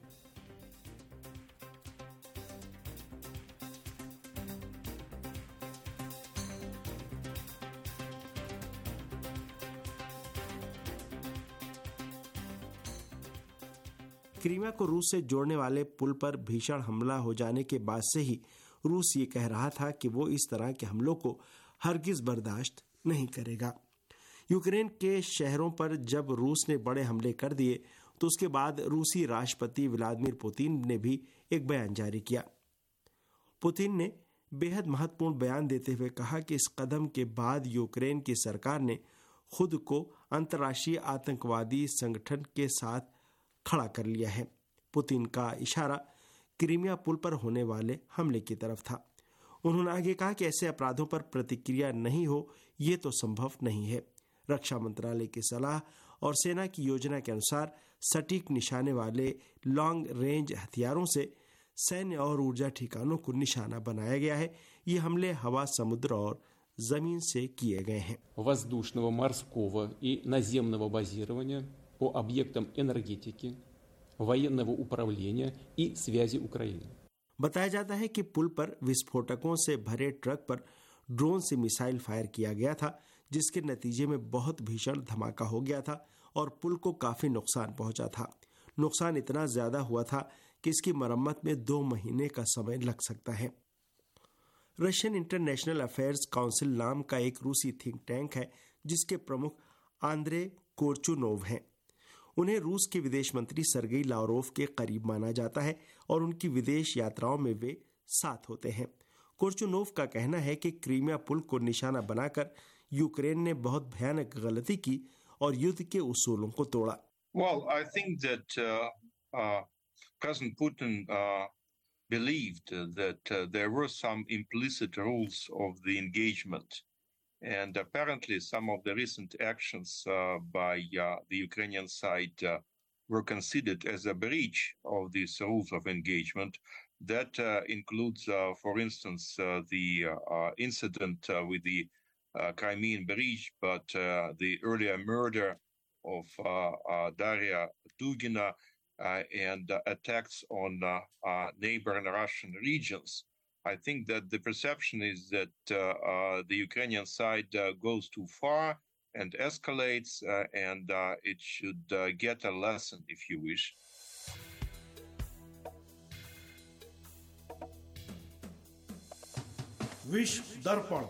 क्रीमिया को रूस से जोड़ने वाले पुल पर भीषण हमला हो जाने के बाद से ही रूस ये कह रहा था कि वो इस तरह के हमलों को हरगिज बर्दाश्त नहीं करेगा। यूक्रेन के शहरों पर जब रूस ने बड़े हमले कर दिए तो उसके बाद रूसी राष्ट्रपति व्लादिमीर पुतिन ने भी एक बयान जारी किया। पुतिन ने बेहद महत्वपूर्ण बयान देते हुए कहा कि इस कदम के बाद यूक्रेन की सरकार ने खुद को अंतर्राष्ट्रीय आतंकवादी संगठन के साथ खड़ा कर लिया है। पुतिन का इशारा क्रीमिया पुल पर होने वाले हमले की तरफ था। उन्होंने आगे कहा कि ऐसे अपराधों पर प्रतिक्रिया नहीं हो, ये तो संभव नहीं है। रक्षा मंत्रालय की सलाह और सेना की योजना के अनुसार सटीक निशाने वाले लॉन्ग रेंज हथियारों से सैन्य और ऊर्जा ठिकानों को निशाना बनाया गया है। ये हमले हवा, समुद्र और जमीन से किए गए हैं। Воздушного, морского и наземного базирования по объектам энергетики, военного управления и связи Украины. बताया जाता है कि पुल पर विस्फोटकों से भरे ट्रक पर ड्रोन से मिसाइल फायर किया गया था, जिसके नतीजे में बहुत भीषण धमाका हो गया था और पुल को काफी नुकसान पहुंचा था। नुकसान इतना ज्यादा हुआ था कि इसकी मरम्मत में 2 महीने का समय लग सकता है। रशियन इंटरनेशनल अफेयर्स काउंसिल नाम का एक रूसी थिंक टैंक है, जिसके प्रमुख आंद्रे कोर्चुनोव हैं। उन्हें रूस के विदेश मंत्री सरगेई लावरोव के करीब माना जाता है और उनकी विदेश यात्राओं में वे साथ होते हैं। कोर्चुनोव का कहना है कि क्रीमिया पुल को निशाना बनाकर यूक्रेन ने बहुत भयानक गलती की और युद्ध के उसूलों को तोड़ा। Well, I think that President Putin believed that there were some implicit rules of the engagement. And apparently some of the recent actions by the Ukrainian side were considered as a breach of these rules of engagement. That includes, for instance, the incident with the Crimean Bridge, but the earlier murder of Daria Dugina and attacks on neighboring Russian regions. I think that the perception is that the Ukrainian side goes too far and escalates, and it should get a lesson, if you wish. विश्व दर्पण।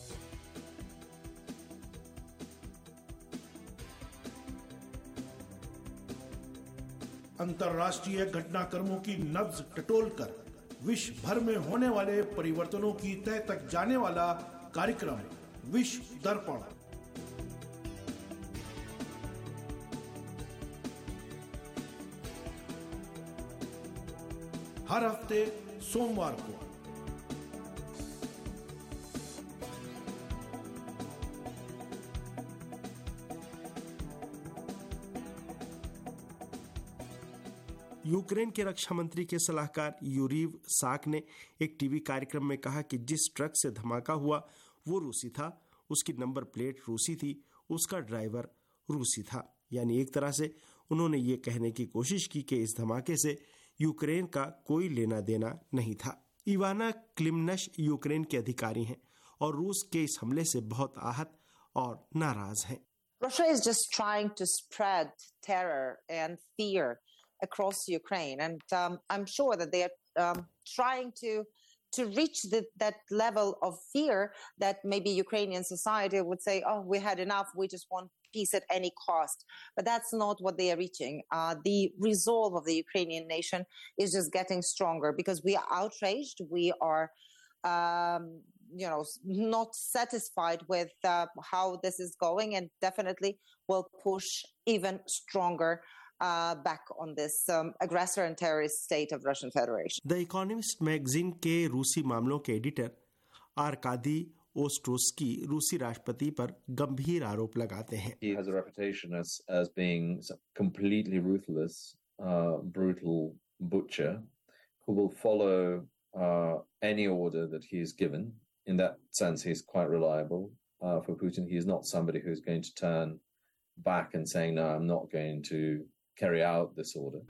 अंतर्राष्ट्रीय घटनाक्रमों की नब्ज टटोलकर विश्व भर में होने वाले परिवर्तनों की तह तक जाने वाला कार्यक्रम विश्व दर्पण। हर हफ्ते सोमवार को। यूक्रेन के रक्षा मंत्री के सलाहकार यूरीव साक ने एक टीवी कार्यक्रम में कहा कि जिस ट्रक से धमाका हुआ वो रूसी था, उसकी नंबर प्लेट रूसी थी, उसका ड्राइवर रूसी था। यानी एक तरह से उन्होंने ये कहने की कोशिश की कि इस धमाके से यूक्रेन का कोई लेना देना नहीं था। इवाना क्लिमनश यूक्रेन के अधिकारी हैं और रूस के इस हमले से बहुत आहत और नाराज हैं। Russia is just trying to spread terror and fear across Ukraine, and I'm sure that they are trying to reach that level of fear that maybe Ukrainian society would say, oh, we had enough, we just want peace at any cost. But that's not what they are reaching. The resolve of the Ukrainian nation is just getting stronger because we are outraged. We are, not satisfied with how this is going, and definitely will push even stronger back on this aggressor and terrorist state of Russian Federation. The Economist magazine के रूसी मामलों के editor आर्कादी ओस्ट्रोस्की रूसी राष्ट्रपति पर गंभीर आरोप लगाते हैं। He has a reputation as being completely ruthless, brutal butcher who will follow any order that he is given. In that sense, he's quite reliable for Putin. He is not somebody who's going to turn back and saying, no, I'm not going to carry out this order.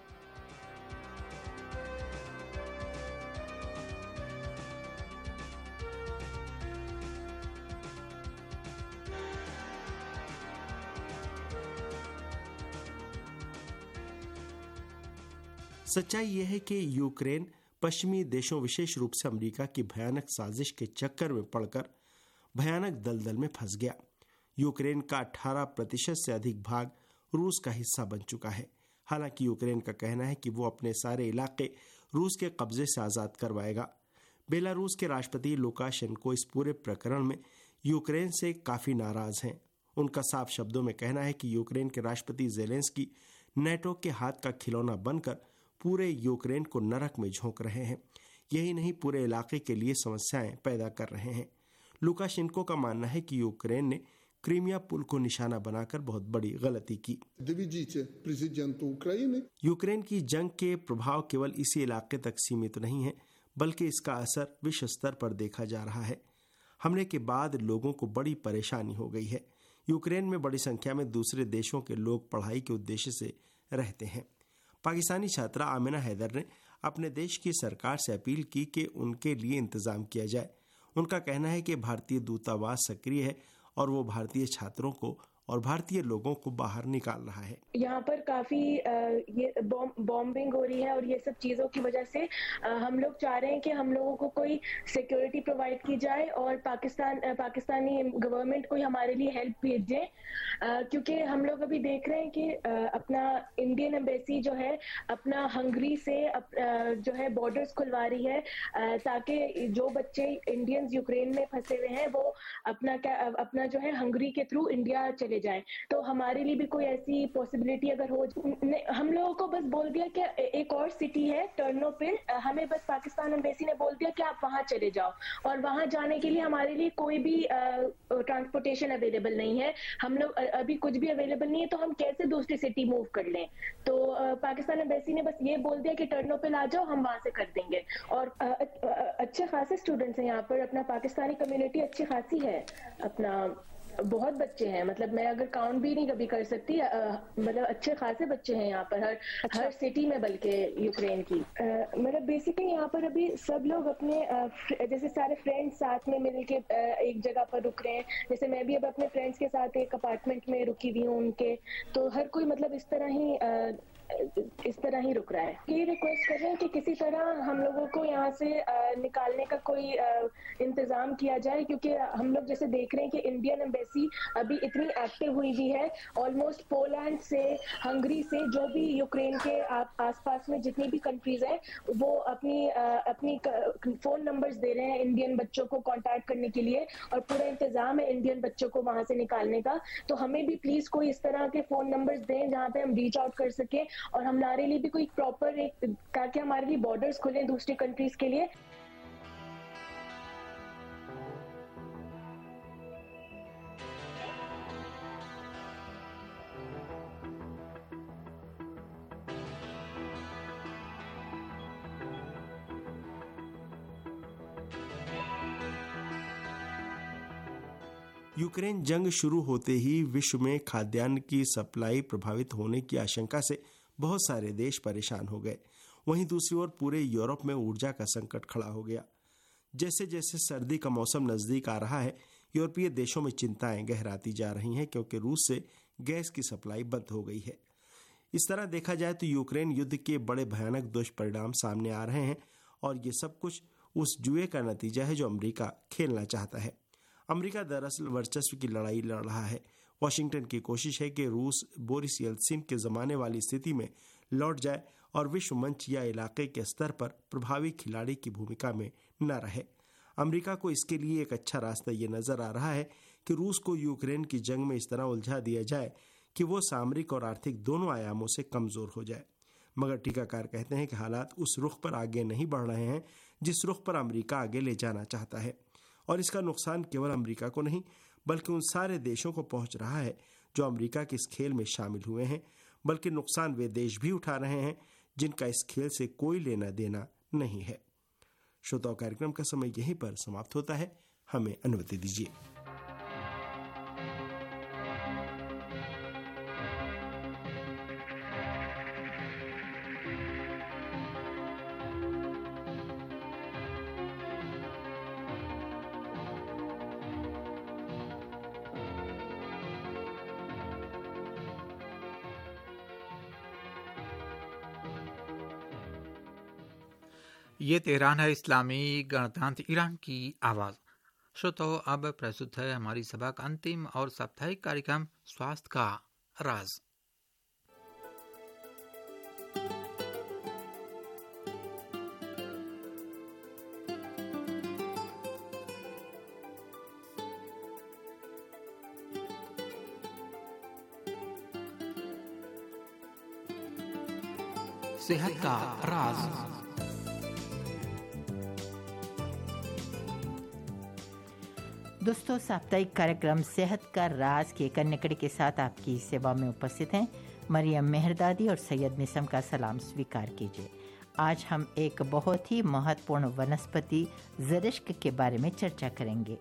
सच्चाई यह है कि Ukraine पश्चिमी देशों विशेष रूप से America की भयानक साजिश के चक्कर में पड़कर भयानक दलदल में फंस गया। यूक्रेन का 18% से अधिक भाग रूस का हिस्सा बन चुका है। हालांकि यूक्रेन का कहना है कि वो अपने सारे इलाके रूस के कब्जे से आज़ाद करवाएगा। बेलारूस के राष्ट्रपति लुकाशेंको इस पूरे प्रकरण में यूक्रेन से काफ़ी नाराज़ हैं। उनका साफ शब्दों में कहना है कि यूक्रेन के राष्ट्रपति ज़ेलेंस्की नेटो के हाथ का खिलौना बनकर पूरे यूक्रेन को नरक में झोंक रहे हैं। यही नहीं, पूरे इलाके के लिए समस्याएं पैदा कर रहे हैं। लुकाशेंको का मानना है कि यूक्रेन ने क्रीमिया पुल को निशाना बनाकर बहुत बड़ी गलती की। यूक्रेन की जंग के प्रभाव केवल इसी इलाके तक सीमित नहीं है, बल्कि इसका असर विश्व स्तर पर देखा जा रहा है। हमले के बाद लोगों को बड़ी परेशानी हो गई है। यूक्रेन में बड़ी संख्या में दूसरे देशों के लोग पढ़ाई के उद्देश्य से रहते हैं। पाकिस्तानी छात्रा आमिना हैदर ने अपने देश की सरकार से अपील की कि उनके लिए इंतजाम किया जाए। उनका कहना है कि भारतीय दूतावास सक्रिय है और वो भारतीय छात्रों को और भारतीय लोगों को बाहर निकाल रहा है। यहाँ पर काफी ये बॉम्बिंग हो रही है और ये सब चीजों की वजह से हम लोग चाह रहे हैं कि हम लोगों को कोई सिक्योरिटी प्रोवाइड की जाए और पाकिस्तानी गवर्नमेंट कोई हमारे लिए हेल्प भेजे, क्योंकि हम लोग अभी देख रहे हैं कि अपना इंडियन एम्बेसी जो है अपना हंगरी से जो है बॉर्डर्स खुलवा रही है ताकि जो बच्चे इंडियंस यूक्रेन में फंसे हुए हैं वो अपना जो है हंगरी के थ्रू इंडिया चले जाएं। तो हमारे लिए भी कोई ऐसी पॉसिबिलिटी अगर हो, हम लोगों को बस बोल दिया कि एक और सिटी है टर्नोपिल, हमें बस पाकिस्तान एम्बेसी ने बोल दिया कि आप वहां चले जाओ और वहां जाने के लिए हमारे लिए कोई भी ट्रांसपोर्टेशन अवेलेबल नहीं है। हम लोग अभी कुछ भी अवेलेबल नहीं है, तो हम कैसे दूसरी सिटी मूव कर लें। तो पाकिस्तान एम्बेसी ने बस ये बोल दिया कि टर्नोपिल आ जाओ, हम वहां से कर देंगे। और अच्छे खासे स्टूडेंट्स हैं यहाँ पर, अपना पाकिस्तानी कम्युनिटी अच्छी खासी है, अपना बहुत बच्चे हैं, मतलब मैं अगर काउंट भी नहीं कभी कर सकती, मतलब अच्छे खासे बच्चे हैं यहाँ पर हर सिटी में, बल्कि यूक्रेन की। मतलब बेसिकली यहाँ पर अभी सब लोग अपने जैसे सारे फ्रेंड्स साथ में मिलके एक जगह पर रुक रहे हैं। जैसे मैं भी अब अपने फ्रेंड्स के साथ एक अपार्टमेंट में रुकी हुई हूँ उनके, तो हर कोई मतलब इस तरह ही इस तरह ही रुक रहा है। ये रिक्वेस्ट कर रहे हैं कि किसी तरह हम लोगों को यहाँ से निकालने का कोई इंतजाम किया जाए, क्योंकि हम लोग जैसे देख रहे हैं कि इंडियन एम्बेसी अभी इतनी एक्टिव हुई भी है। ऑलमोस्ट पोलैंड से, हंगरी से, जो भी यूक्रेन के आसपास में जितनी भी कंट्रीज हैं, वो अपनी फोन नंबर्स दे रहे हैं इंडियन बच्चों को कांटेक्ट करने के लिए, और पूरा इंतजाम है इंडियन बच्चों को वहां से निकालने का। तो हमें भी प्लीज कोई इस तरह के फोन नंबर्स दें जहां पे हम रीच आउट कर सके, और हमारे लिए भी कोई प्रॉपर ताकि हमारे लिए बॉर्डर्स खुले दूसरी कंट्रीज के लिए। यूक्रेन जंग शुरू होते ही विश्व में खाद्यान्न की सप्लाई प्रभावित होने की आशंका से बहुत सारे देश परेशान हो गए। वहीं दूसरी ओर पूरे यूरोप में ऊर्जा का संकट खड़ा हो गया। जैसे जैसे सर्दी का मौसम नजदीक आ रहा है, यूरोपीय देशों में चिंताएं गहराती जा रही हैं, क्योंकि रूस से गैस की सप्लाई बंद हो गई है। इस तरह देखा जाए तो यूक्रेन युद्ध के बड़े भयानक दुष्परिणाम सामने आ रहे हैं, और ये सब कुछ उस जुए का नतीजा है जो अमेरिका खेलना चाहता है। अमेरिका दरअसल वर्चस्व की लड़ाई लड़ रहा है। वॉशिंगटन की कोशिश है कि रूस बोरिस येल्त्सिन के ज़माने वाली स्थिति में लौट जाए और विश्व मंच या इलाके के स्तर पर प्रभावी खिलाड़ी की भूमिका में न रहे। अमेरिका को इसके लिए एक अच्छा रास्ता ये नज़र आ रहा है कि रूस को यूक्रेन की जंग में इस तरह उलझा दिया जाए कि वो सामरिक और आर्थिक दोनों आयामों से कमज़ोर हो जाए। मगर टीकाकार कहते हैं कि हालात उस रुख पर आगे नहीं बढ़ रहे हैं जिस रुख पर अमेरिका आगे ले जाना चाहता है, और इसका नुकसान केवल अमेरिका को नहीं बल्कि उन सारे देशों को पहुंच रहा है जो अमेरिका के इस खेल में शामिल हुए हैं, बल्कि नुकसान वे देश भी उठा रहे हैं जिनका इस खेल से कोई लेना देना नहीं है। श्रोताओं, कार्यक्रम का समय यहीं पर समाप्त होता है। हमें अनुमति दीजिए। ये तेहरान है, इस्लामी गणतंत्र ईरान की आवाज़। श्रोताओं, अब प्रस्तुत है हमारी सभा का अंतिम और साप्ताहिक कार्यक्रम स्वास्थ्य का राज। सेहत का राज। दोस्तों, साप्ताहिक कार्यक्रम सेहत का राज के कन्नकड़ी के साथ आपकी सेवा में उपस्थित हैं मरियम मेहरदादी और सैयद निसम का सलाम स्वीकार कीजिए। आज हम एक बहुत ही महत्वपूर्ण वनस्पति ज़रिश्क के बारे में चर्चा करेंगे।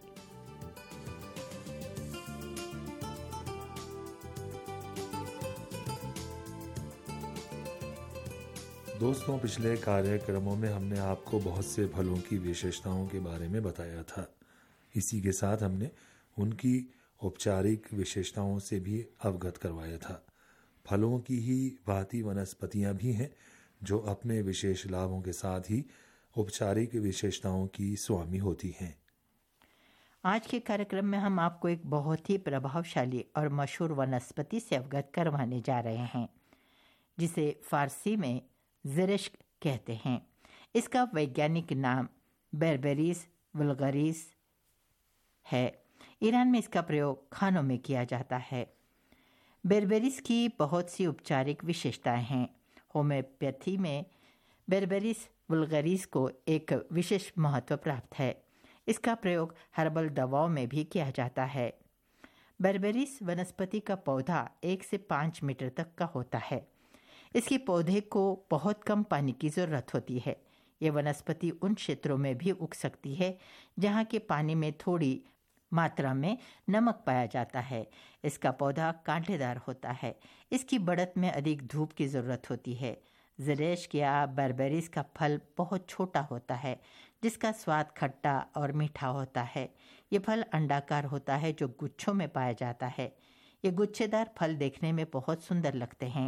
दोस्तों, पिछले कार्यक्रमों में हमने आपको बहुत से फलों की विशेषताओं के बारे में बताया था। इसी के साथ हमने उनकी औपचारिक विशेषताओं से भी अवगत करवाया था। फलों की ही भांति वनस्पतियां भी हैं जो अपने विशेष लाभों के साथ ही औपचारिक विशेषताओं की स्वामी होती हैं। आज के कार्यक्रम में हम आपको एक बहुत ही प्रभावशाली और मशहूर वनस्पति से अवगत करवाने जा रहे हैं, जिसे फारसी में ज़रिश्क कहते हैं। इसका वैज्ञानिक नाम बेरबेरिस वल्गारिस है। ईरान में इसका प्रयोग खानों में किया जाता है। बेरबेरिस की बहुत सी औपचारिक विशेषताएं हैं। होम्योपैथी में बेरबेरिस वल्गारिस को एक विशेष महत्व प्राप्त है। इसका प्रयोग हर्बल दवाओं में भी किया जाता है। बेरबेरिस वनस्पति का पौधा 1 से 5 मीटर तक का होता है। इसके पौधे को बहुत कम पानी की ज़रूरत होती है। यह वनस्पति उन क्षेत्रों में भी उग सकती है जहाँ के पानी में थोड़ी मात्रा में नमक पाया जाता है। इसका पौधा कांटेदार होता है। इसकी बढ़त में अधिक धूप की ज़रूरत होती है। ज़रिश्क या बेरबेरिस का फल बहुत छोटा होता है, जिसका स्वाद खट्टा और मीठा होता है। ये फल अंडाकार होता है जो गुच्छों में पाया जाता है। ये गुच्छेदार फल देखने में बहुत सुंदर लगते हैं।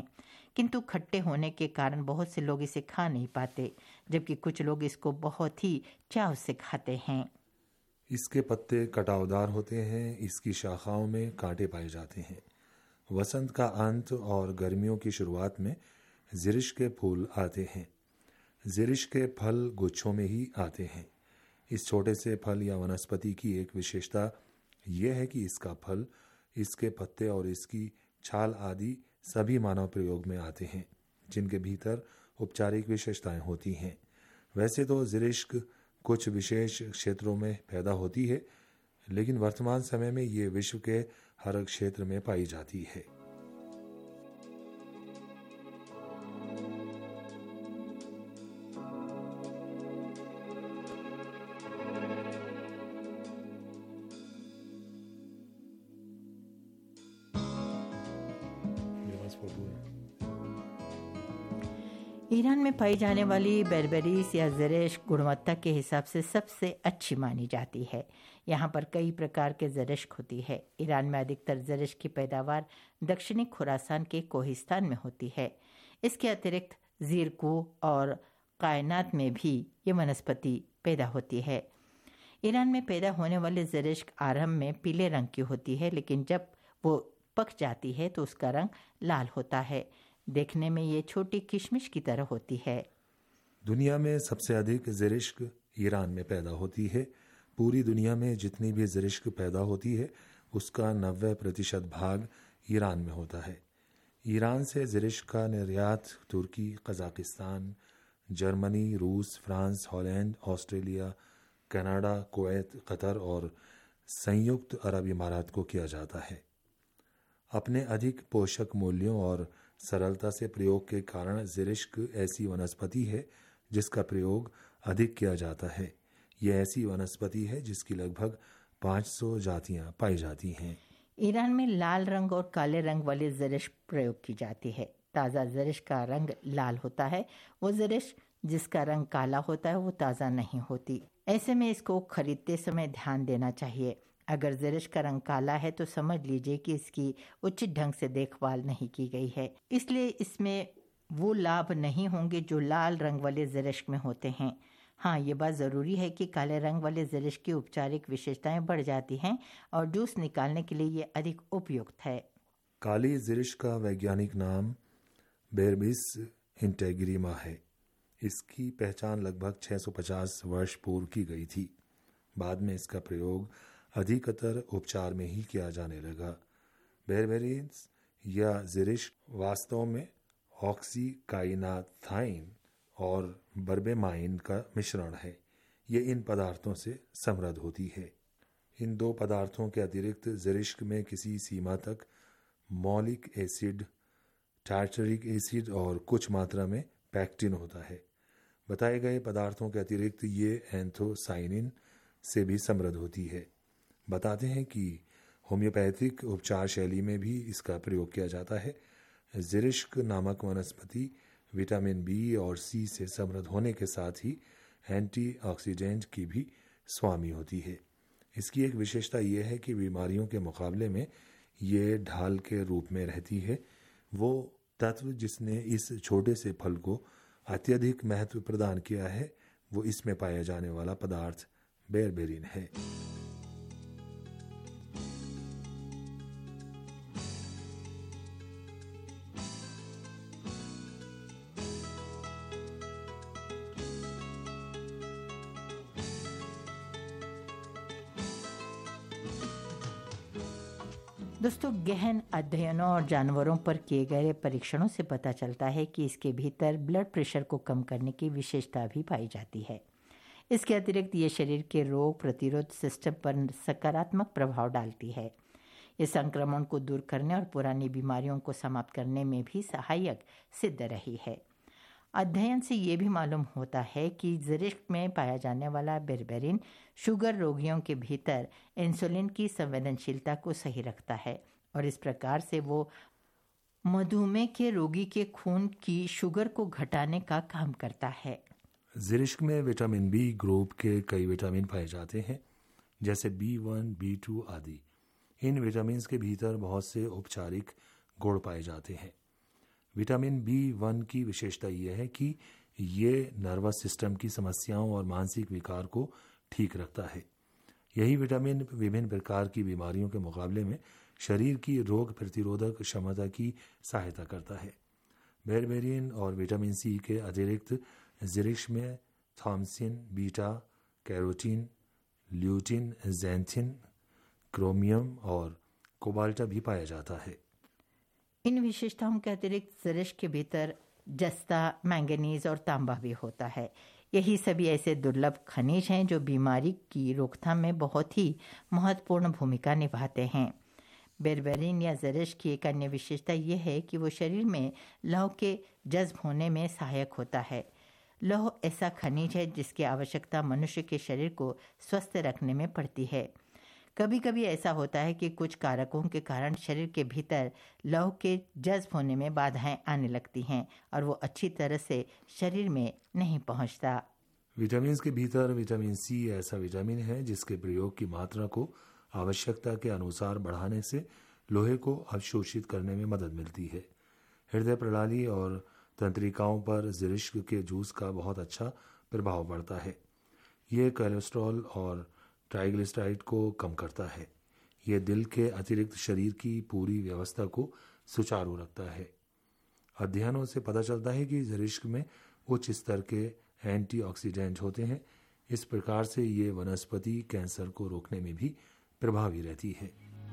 किंतु खट्टे होने के कारण बहुत से लोग इसे खा नहीं पाते, जबकि कुछ लोग इसको बहुत ही चाव से खाते हैं। इसके पत्ते कटावदार होते हैं। इसकी शाखाओं में कांटे पाए जाते हैं। वसंत का अंत और गर्मियों की शुरुआत में जिरिश के फूल आते हैं। जिरिश के फल गुच्छों में ही आते हैं। इस छोटे से फल या वनस्पति की एक विशेषता यह है कि इसका फल, इसके पत्ते और इसकी छाल आदि सभी मानव प्रयोग में आते हैं, जिनके भीतर औपचारिक विशेषताएं होती हैं। वैसे तो जिरिश्क कुछ विशेष क्षेत्रों में पैदा होती है, लेकिन वर्तमान समय में ये विश्व के हर क्षेत्र में पाई जाती है। ईरान में पाई जाने वाली बेरबेरीस या ज़रेश गुणवत्ता के हिसाब से सबसे अच्छी मानी जाती है। यहाँ पर कई प्रकार के ज़रेश होती है। ईरान में अधिकतर ज़रेश की पैदावार दक्षिणी खुरासान के कोहिस्तान में होती है। इसके अतिरिक्त ज़ीरको और कायनात में भी ये वनस्पति पैदा होती है। ईरान में पैदा होने वाले ज़रेश आरंभ में पीले रंग की होती है, लेकिन जब वो पक जाती है तो उसका रंग लाल होता है। देखने में ये छोटी किशमिश की तरह होती है। दुनिया में सबसे अधिक ज़रिश्क ईरान में पैदा होती है। पूरी दुनिया में जितनी भी ज़रिश्क पैदा होती है उसका 90% भाग ईरान में होता है। ईरान से ज़रिश्क का निर्यात तुर्की, कजाकिस्तान, जर्मनी, रूस, France, Holland, Australia, Canada, Kuwait, Qatar और संयुक्त अरब इमारात को किया जाता है। अपने अधिक पोषक मूल्यों और सरलता से प्रयोग के कारण ज़रिश्क ऐसी वनस्पति है जिसका प्रयोग अधिक किया जाता है। यह ऐसी वनस्पति है जिसकी लगभग 500 जातियां पाई जाती हैं। ईरान में लाल रंग और काले रंग वाली ज़रिश्क प्रयोग की जाती है। ताज़ा ज़रिश्क का रंग लाल होता है। वो ज़रिश्क जिसका रंग काला होता है वो ताज़ा नहीं होती। ऐसे में इसको खरीदते समय ध्यान देना चाहिए। अगर ज़रिश्क का रंग काला है तो समझ लीजिए कि इसकी उचित ढंग से देखभाल नहीं की गई है, इसलिए इसमें वो लाभ नहीं होंगे जो लाल रंग वाले ज़रिश्क में होते हैं। हाँ, ये बात ज़रूरी है कि काले रंग वाले ज़रिश्क की औपचारिक विशेषताएं बढ़ जाती हैं और जूस निकालने के लिए ये अधिक उपयुक्त है। काली ज़रिश्क का वैज्ञानिक नाम बेरबिस इंटेग्रिमा है। इसकी पहचान लगभग 650 वर्ष पूर्व की गई थी। बाद में इसका प्रयोग अधिकतर उपचार में ही किया जाने लगा। बेरबेरीस या ज़रिश्क वास्तव में ऑक्सीकाइनाथाइन और बर्बेमाइन का मिश्रण है। ये इन पदार्थों से समृद्ध होती है। इन दो पदार्थों के अतिरिक्त ज़रिश्क में किसी सीमा तक मॉलिक एसिड, टार्टरिक एसिड और कुछ मात्रा में पैक्टिन होता है। बताए गए पदार्थों के अतिरिक्त ये एंथोसाइनिन से भी समृद्ध होती है। बताते हैं कि होम्योपैथिक उपचार शैली में भी इसका प्रयोग किया जाता है। ज़रिश्क नामक वनस्पति विटामिन बी और सी से समृद्ध होने के साथ ही एंटीऑक्सीडेंट की भी स्वामी होती है। इसकी एक विशेषता यह है कि बीमारियों के मुकाबले में ये ढाल के रूप में रहती है। वो तत्व जिसने इस छोटे से फल को अत्यधिक महत्व प्रदान किया है वो इसमें पाया जाने वाला पदार्थ बेरबेरिन है। दोस्तों, गहन अध्ययनों और जानवरों पर किए गए परीक्षणों से पता चलता है कि इसके भीतर ब्लड प्रेशर को कम करने की विशेषता भी पाई जाती है। इसके अतिरिक्त ये शरीर के रोग प्रतिरोध सिस्टम पर सकारात्मक प्रभाव डालती है। ये संक्रमण को दूर करने और पुरानी बीमारियों को समाप्त करने में भी सहायक सिद्ध रही है। अध्ययन से ये भी मालूम होता है कि ज़रिश्क में पाया जाने वाला बेरबेरिन शुगर रोगियों के भीतर इंसुलिन की संवेदनशीलता को सही रखता है और इस प्रकार से वो मधुमेह के रोगी के खून की शुगर को घटाने का काम करता है। ज़रिश्क में विटामिन बी ग्रुप के कई विटामिन पाए जाते हैं, जैसे B1, B2 आदि। इन विटामिन के भीतर बहुत से औपचारिक गुण पाए जाते हैं। विटामिन B1 की विशेषता यह है कि ये नर्वस सिस्टम की समस्याओं और मानसिक विकार को ठीक रखता है। यही विटामिन विभिन्न प्रकार की बीमारियों के मुकाबले में शरीर की रोग प्रतिरोधक क्षमता की सहायता करता है। बेरबेरिन और विटामिन C के अतिरिक्त ज़िरिश में थॉमसिन, बीटा कैरोटीन, ल्यूटिन, ज़ैंथिन, क्रोमियम और कोबाल्ट भी पाया जाता है। इन विशेषताओं के अतिरिक्त ज़िरिश के भीतर जस्ता, मैंगनीज और तांबा भी होता है। यही सभी ऐसे दुर्लभ खनिज हैं जो बीमारी की रोकथाम में बहुत ही महत्वपूर्ण भूमिका निभाते हैं। बेरबेरिन या ज़िरिश की एक अन्य विशेषता यह है कि वो शरीर में लौह के जज्ब होने में सहायक होता है। लौह ऐसा खनिज है जिसकी आवश्यकता मनुष्य के शरीर को स्वस्थ रखने में पड़ती है। कभी कभी ऐसा होता है कि कुछ कारकों के कारण शरीर के भीतर लौह के जज्ब होने में बाधाएं आने लगती हैं और वो अच्छी तरह से शरीर में नहीं पहुंचता। विटामिन के भीतर विटामिन C ऐसा विटामिन है जिसके प्रयोग की मात्रा को आवश्यकता के अनुसार बढ़ाने से लोहे को अवशोषित करने में मदद मिलती है। हृदय प्रणाली और तंत्रिकाओं पर ज़िरिश के जूस का बहुत अच्छा प्रभाव पड़ता है। ये कोलेस्ट्रॉल और ट्राइग्लिसराइड को कम करता है। ये दिल के अतिरिक्त शरीर की पूरी व्यवस्था को सुचारू रखता है। अध्ययनों से पता चलता है कि ज़िरिश में उच्च स्तर के एंटीऑक्सीडेंट होते हैं। इस प्रकार से ये वनस्पति कैंसर को रोकने में भी प्रभावी रहती है।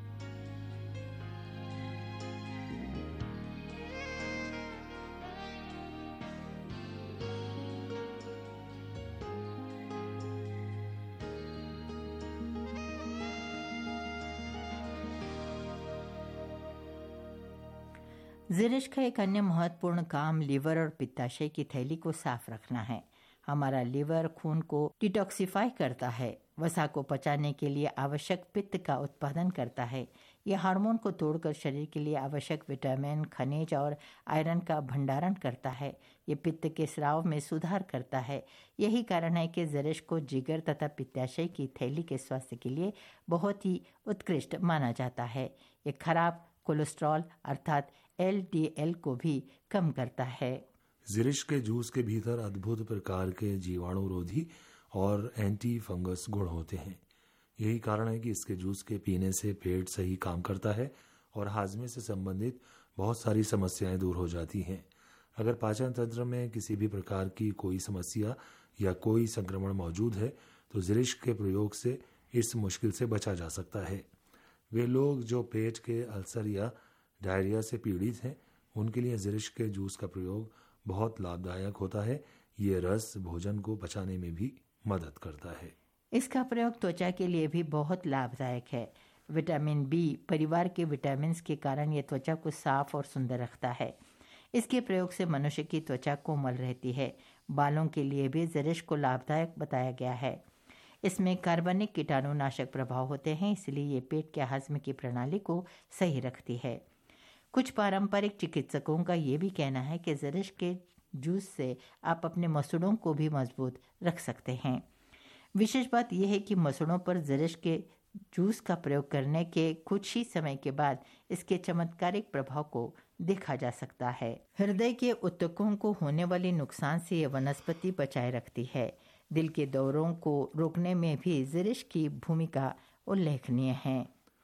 ज़िरिश का एक अन्य महत्वपूर्ण काम लीवर और पित्ताशय की थैली को साफ रखना है। हमारा लीवर खून को डिटॉक्सिफाई करता है, वसा को पचाने के लिए आवश्यक पित्त का उत्पादन करता है। यह हार्मोन को तोड़कर शरीर के लिए आवश्यक विटामिन, खनिज और आयरन का भंडारण करता है। ये पित्त के स्राव में सुधार करता है। यही कारण है कि ज़िरिश को जिगर तथा पित्ताशय की थैली के स्वास्थ्य के लिए बहुत ही उत्कृष्ट माना जाता है। ये खराब कोलेस्ट्रॉल अर्थात LDL को भी कम करता है। ज़िरिश के जूस के भीतर अद्भुत प्रकार के जीवाणुरोधी और एंटी फंगस गुण होते हैं। यही कारण है कि इसके जूस के पीने से पेट सही काम करता है और हाजमे से संबंधित बहुत सारी समस्याएं दूर हो जाती हैं। अगर पाचन तंत्र में किसी भी प्रकार की कोई समस्या या कोई संक्रमण मौजूद है तो ज़िरिश के प्रयोग से इस मुश्किल से बचा जा सकता है। वे लोग जो पेट के अल्सर या डायरिया से पीड़ित हैं उनके लिए ज़िरिश के जूस का प्रयोग बहुत लाभदायक होता है। ये रस भोजन को पचाने में भी मदद करता है। इसका प्रयोग त्वचा के लिए भी बहुत लाभदायक है। विटामिन B परिवार के विटामिन के कारण ये त्वचा को साफ और सुंदर रखता है। इसके प्रयोग से मनुष्य की त्वचा कोमल रहती है। बालों के लिए भी ज़िरिश को लाभदायक बताया गया है। इसमें कार्बनिक कीटाणुनाशक प्रभाव होते हैं, इसलिए ये पेट के हाजमे की प्रणाली को सही रखती है। कुछ पारंपरिक चिकित्सकों का ये भी कहना है कि ज़िरिश के जूस से आप अपने मसूड़ों को भी मजबूत रख सकते हैं। विशेष बात यह है कि मसूड़ों पर ज़िरिश के जूस का प्रयोग करने के कुछ ही समय के बाद इसके चमत्कारिक प्रभाव को देखा जा सकता है। हृदय के ऊतकों को होने वाले नुकसान से यह वनस्पति बचाए रखती है। दिल के दौरों को रोकने में भी ज़िरिश की भूमिका उल्लेखनीय है।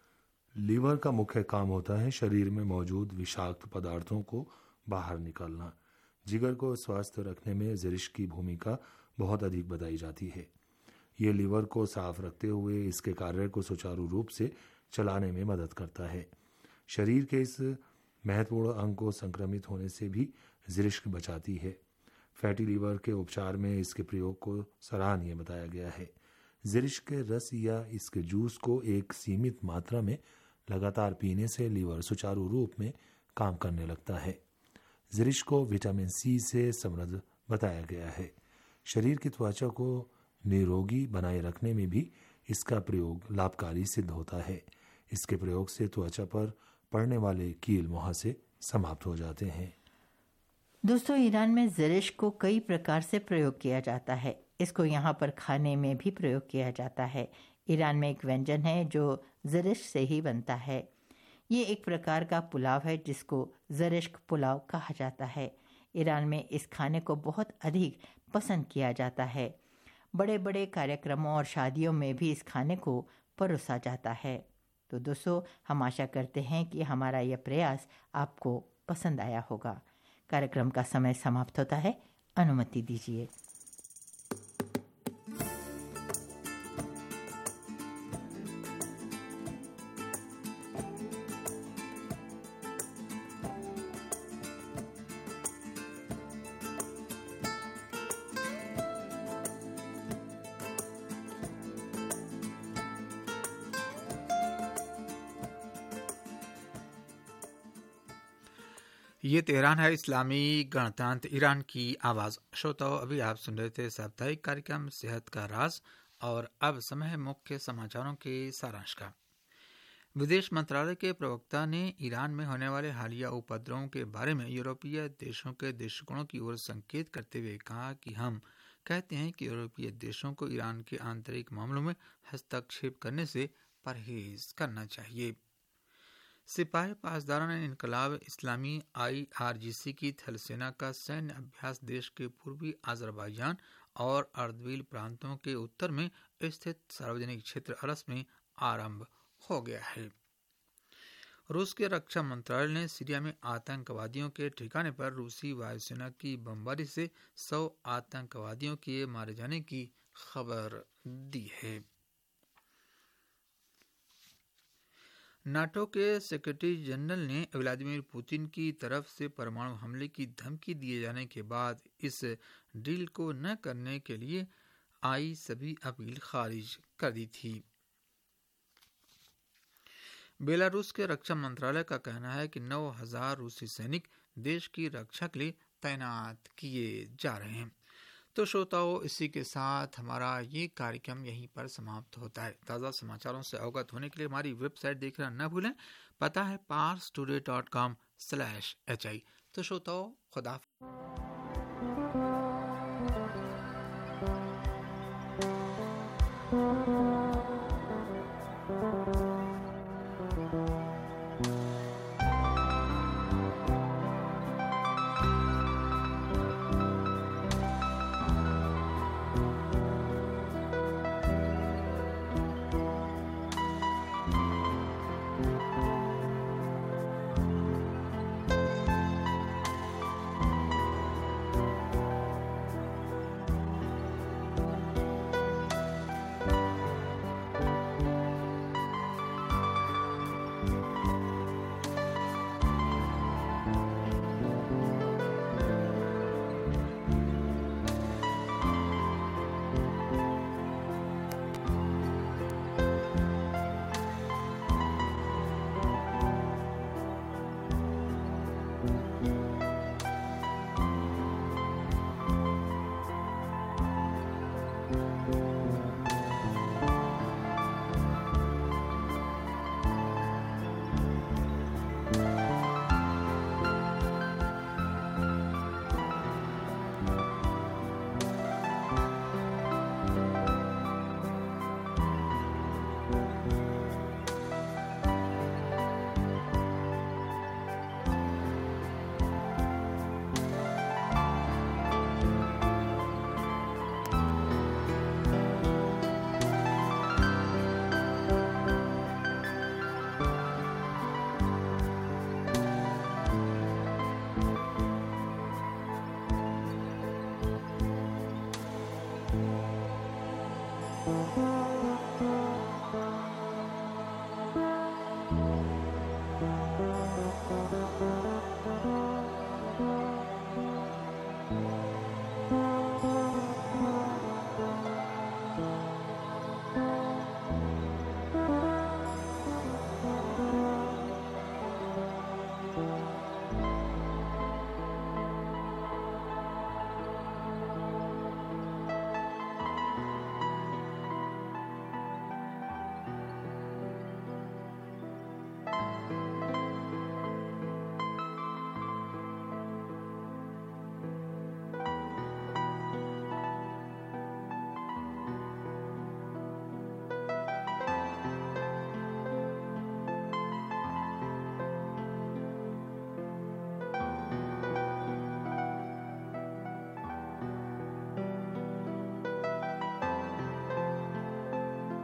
लीवर का मुख्य काम होता है शरीर में मौजूद विषाक्त पदार्थों को बाहर निकालना। जिगर को स्वस्थ रखने में ज़िरिश की भूमिका बहुत अधिक बताई जाती है। ये लीवर को साफ रखते हुए इसके कार्य को सुचारू रूप से चलाने में मदद करता है। शरीर के इस महत्वपूर्ण अंग को संक्रमित होने से भी ज़िरिश बचाती है। फैटी लीवर के उपचार में इसके प्रयोग को सराहनीय बताया गया है। ज़िरिश के रस या इसके जूस को एक सीमित मात्रा में लगातार पीने से लीवर सुचारू रूप में काम करने लगता है। ज़िरिश को विटामिन C से समृद्ध बताया गया है। शरीर की त्वचा को निरोगी बनाए रखने में भी इसका प्रयोग लाभकारी सिद्ध होता है। इसके प्रयोग से त्वचा पर पड़ने वाले कील मुहासे समाप्त हो जाते हैं। दोस्तों, ईरान में ज़िरिश को कई प्रकार से प्रयोग किया जाता है। इसको यहाँ पर खाने में भी प्रयोग किया जाता है। ईरान में एक व्यंजन है जो ज़िरिश से ही बनता है। ये एक प्रकार का पुलाव है जिसको ज़रिश्क पुलाव कहा जाता है। ईरान में इस खाने को बहुत अधिक पसंद किया जाता है। बड़े बड़े कार्यक्रमों और शादियों में भी इस खाने को परोसा जाता है। तो दोस्तों, हम आशा करते हैं कि हमारा यह प्रयास आपको पसंद आया होगा। कार्यक्रम का समय समाप्त होता है, अनुमति दीजिए। ये तेहरान है, इस्लामी गणतंत्र ईरान की आवाज़। श्रोताओं, अभी आप सुन रहे थे साप्ताहिक कार्यक्रम सेहत का राज, और अब समय है मुख्य समाचारों के सारांश का। विदेश मंत्रालय के प्रवक्ता ने ईरान में होने वाले हालिया उपद्रवों के बारे में यूरोपीय देशों के दृष्टिकोणों की ओर संकेत करते हुए कहा कि हम कहते हैं कि यूरोपीय देशों को ईरान के आंतरिक मामलों में हस्तक्षेप करने से परहेज करना चाहिए। सिपाही पासदारों ने इनकलाब इस्लामी IRGC की थल सेना का सैन्य अभ्यास देश के पूर्वी अजरबैजान और अर्दबिल प्रांतों के उत्तर में स्थित सार्वजनिक क्षेत्र अरस में आरंभ हो गया है। रूस के रक्षा मंत्रालय ने सीरिया में आतंकवादियों के ठिकाने पर रूसी वायुसेना की बमबारी से 100 आतंकवादियों के मारे जाने की खबर दी है। नाटो के सेक्रेटरी जनरल ने व्लादिमीर पुतिन की तरफ से परमाणु हमले की धमकी दिए जाने के बाद इस डील को न करने के लिए आई सभी अपील खारिज कर दी थी। बेलारूस के रक्षा मंत्रालय का कहना है कि 9000 रूसी सैनिक देश की रक्षा के लिए तैनात किए जा रहे हैं। तो श्रोताओं, इसी के साथ हमारा ये कार्यक्रम यहीं पर समाप्त होता है। ताज़ा समाचारों से अवगत होने के लिए हमारी वेबसाइट देखना न भूलें। पता है parstoday.com/hi। तो श्रोताओं, खुदा।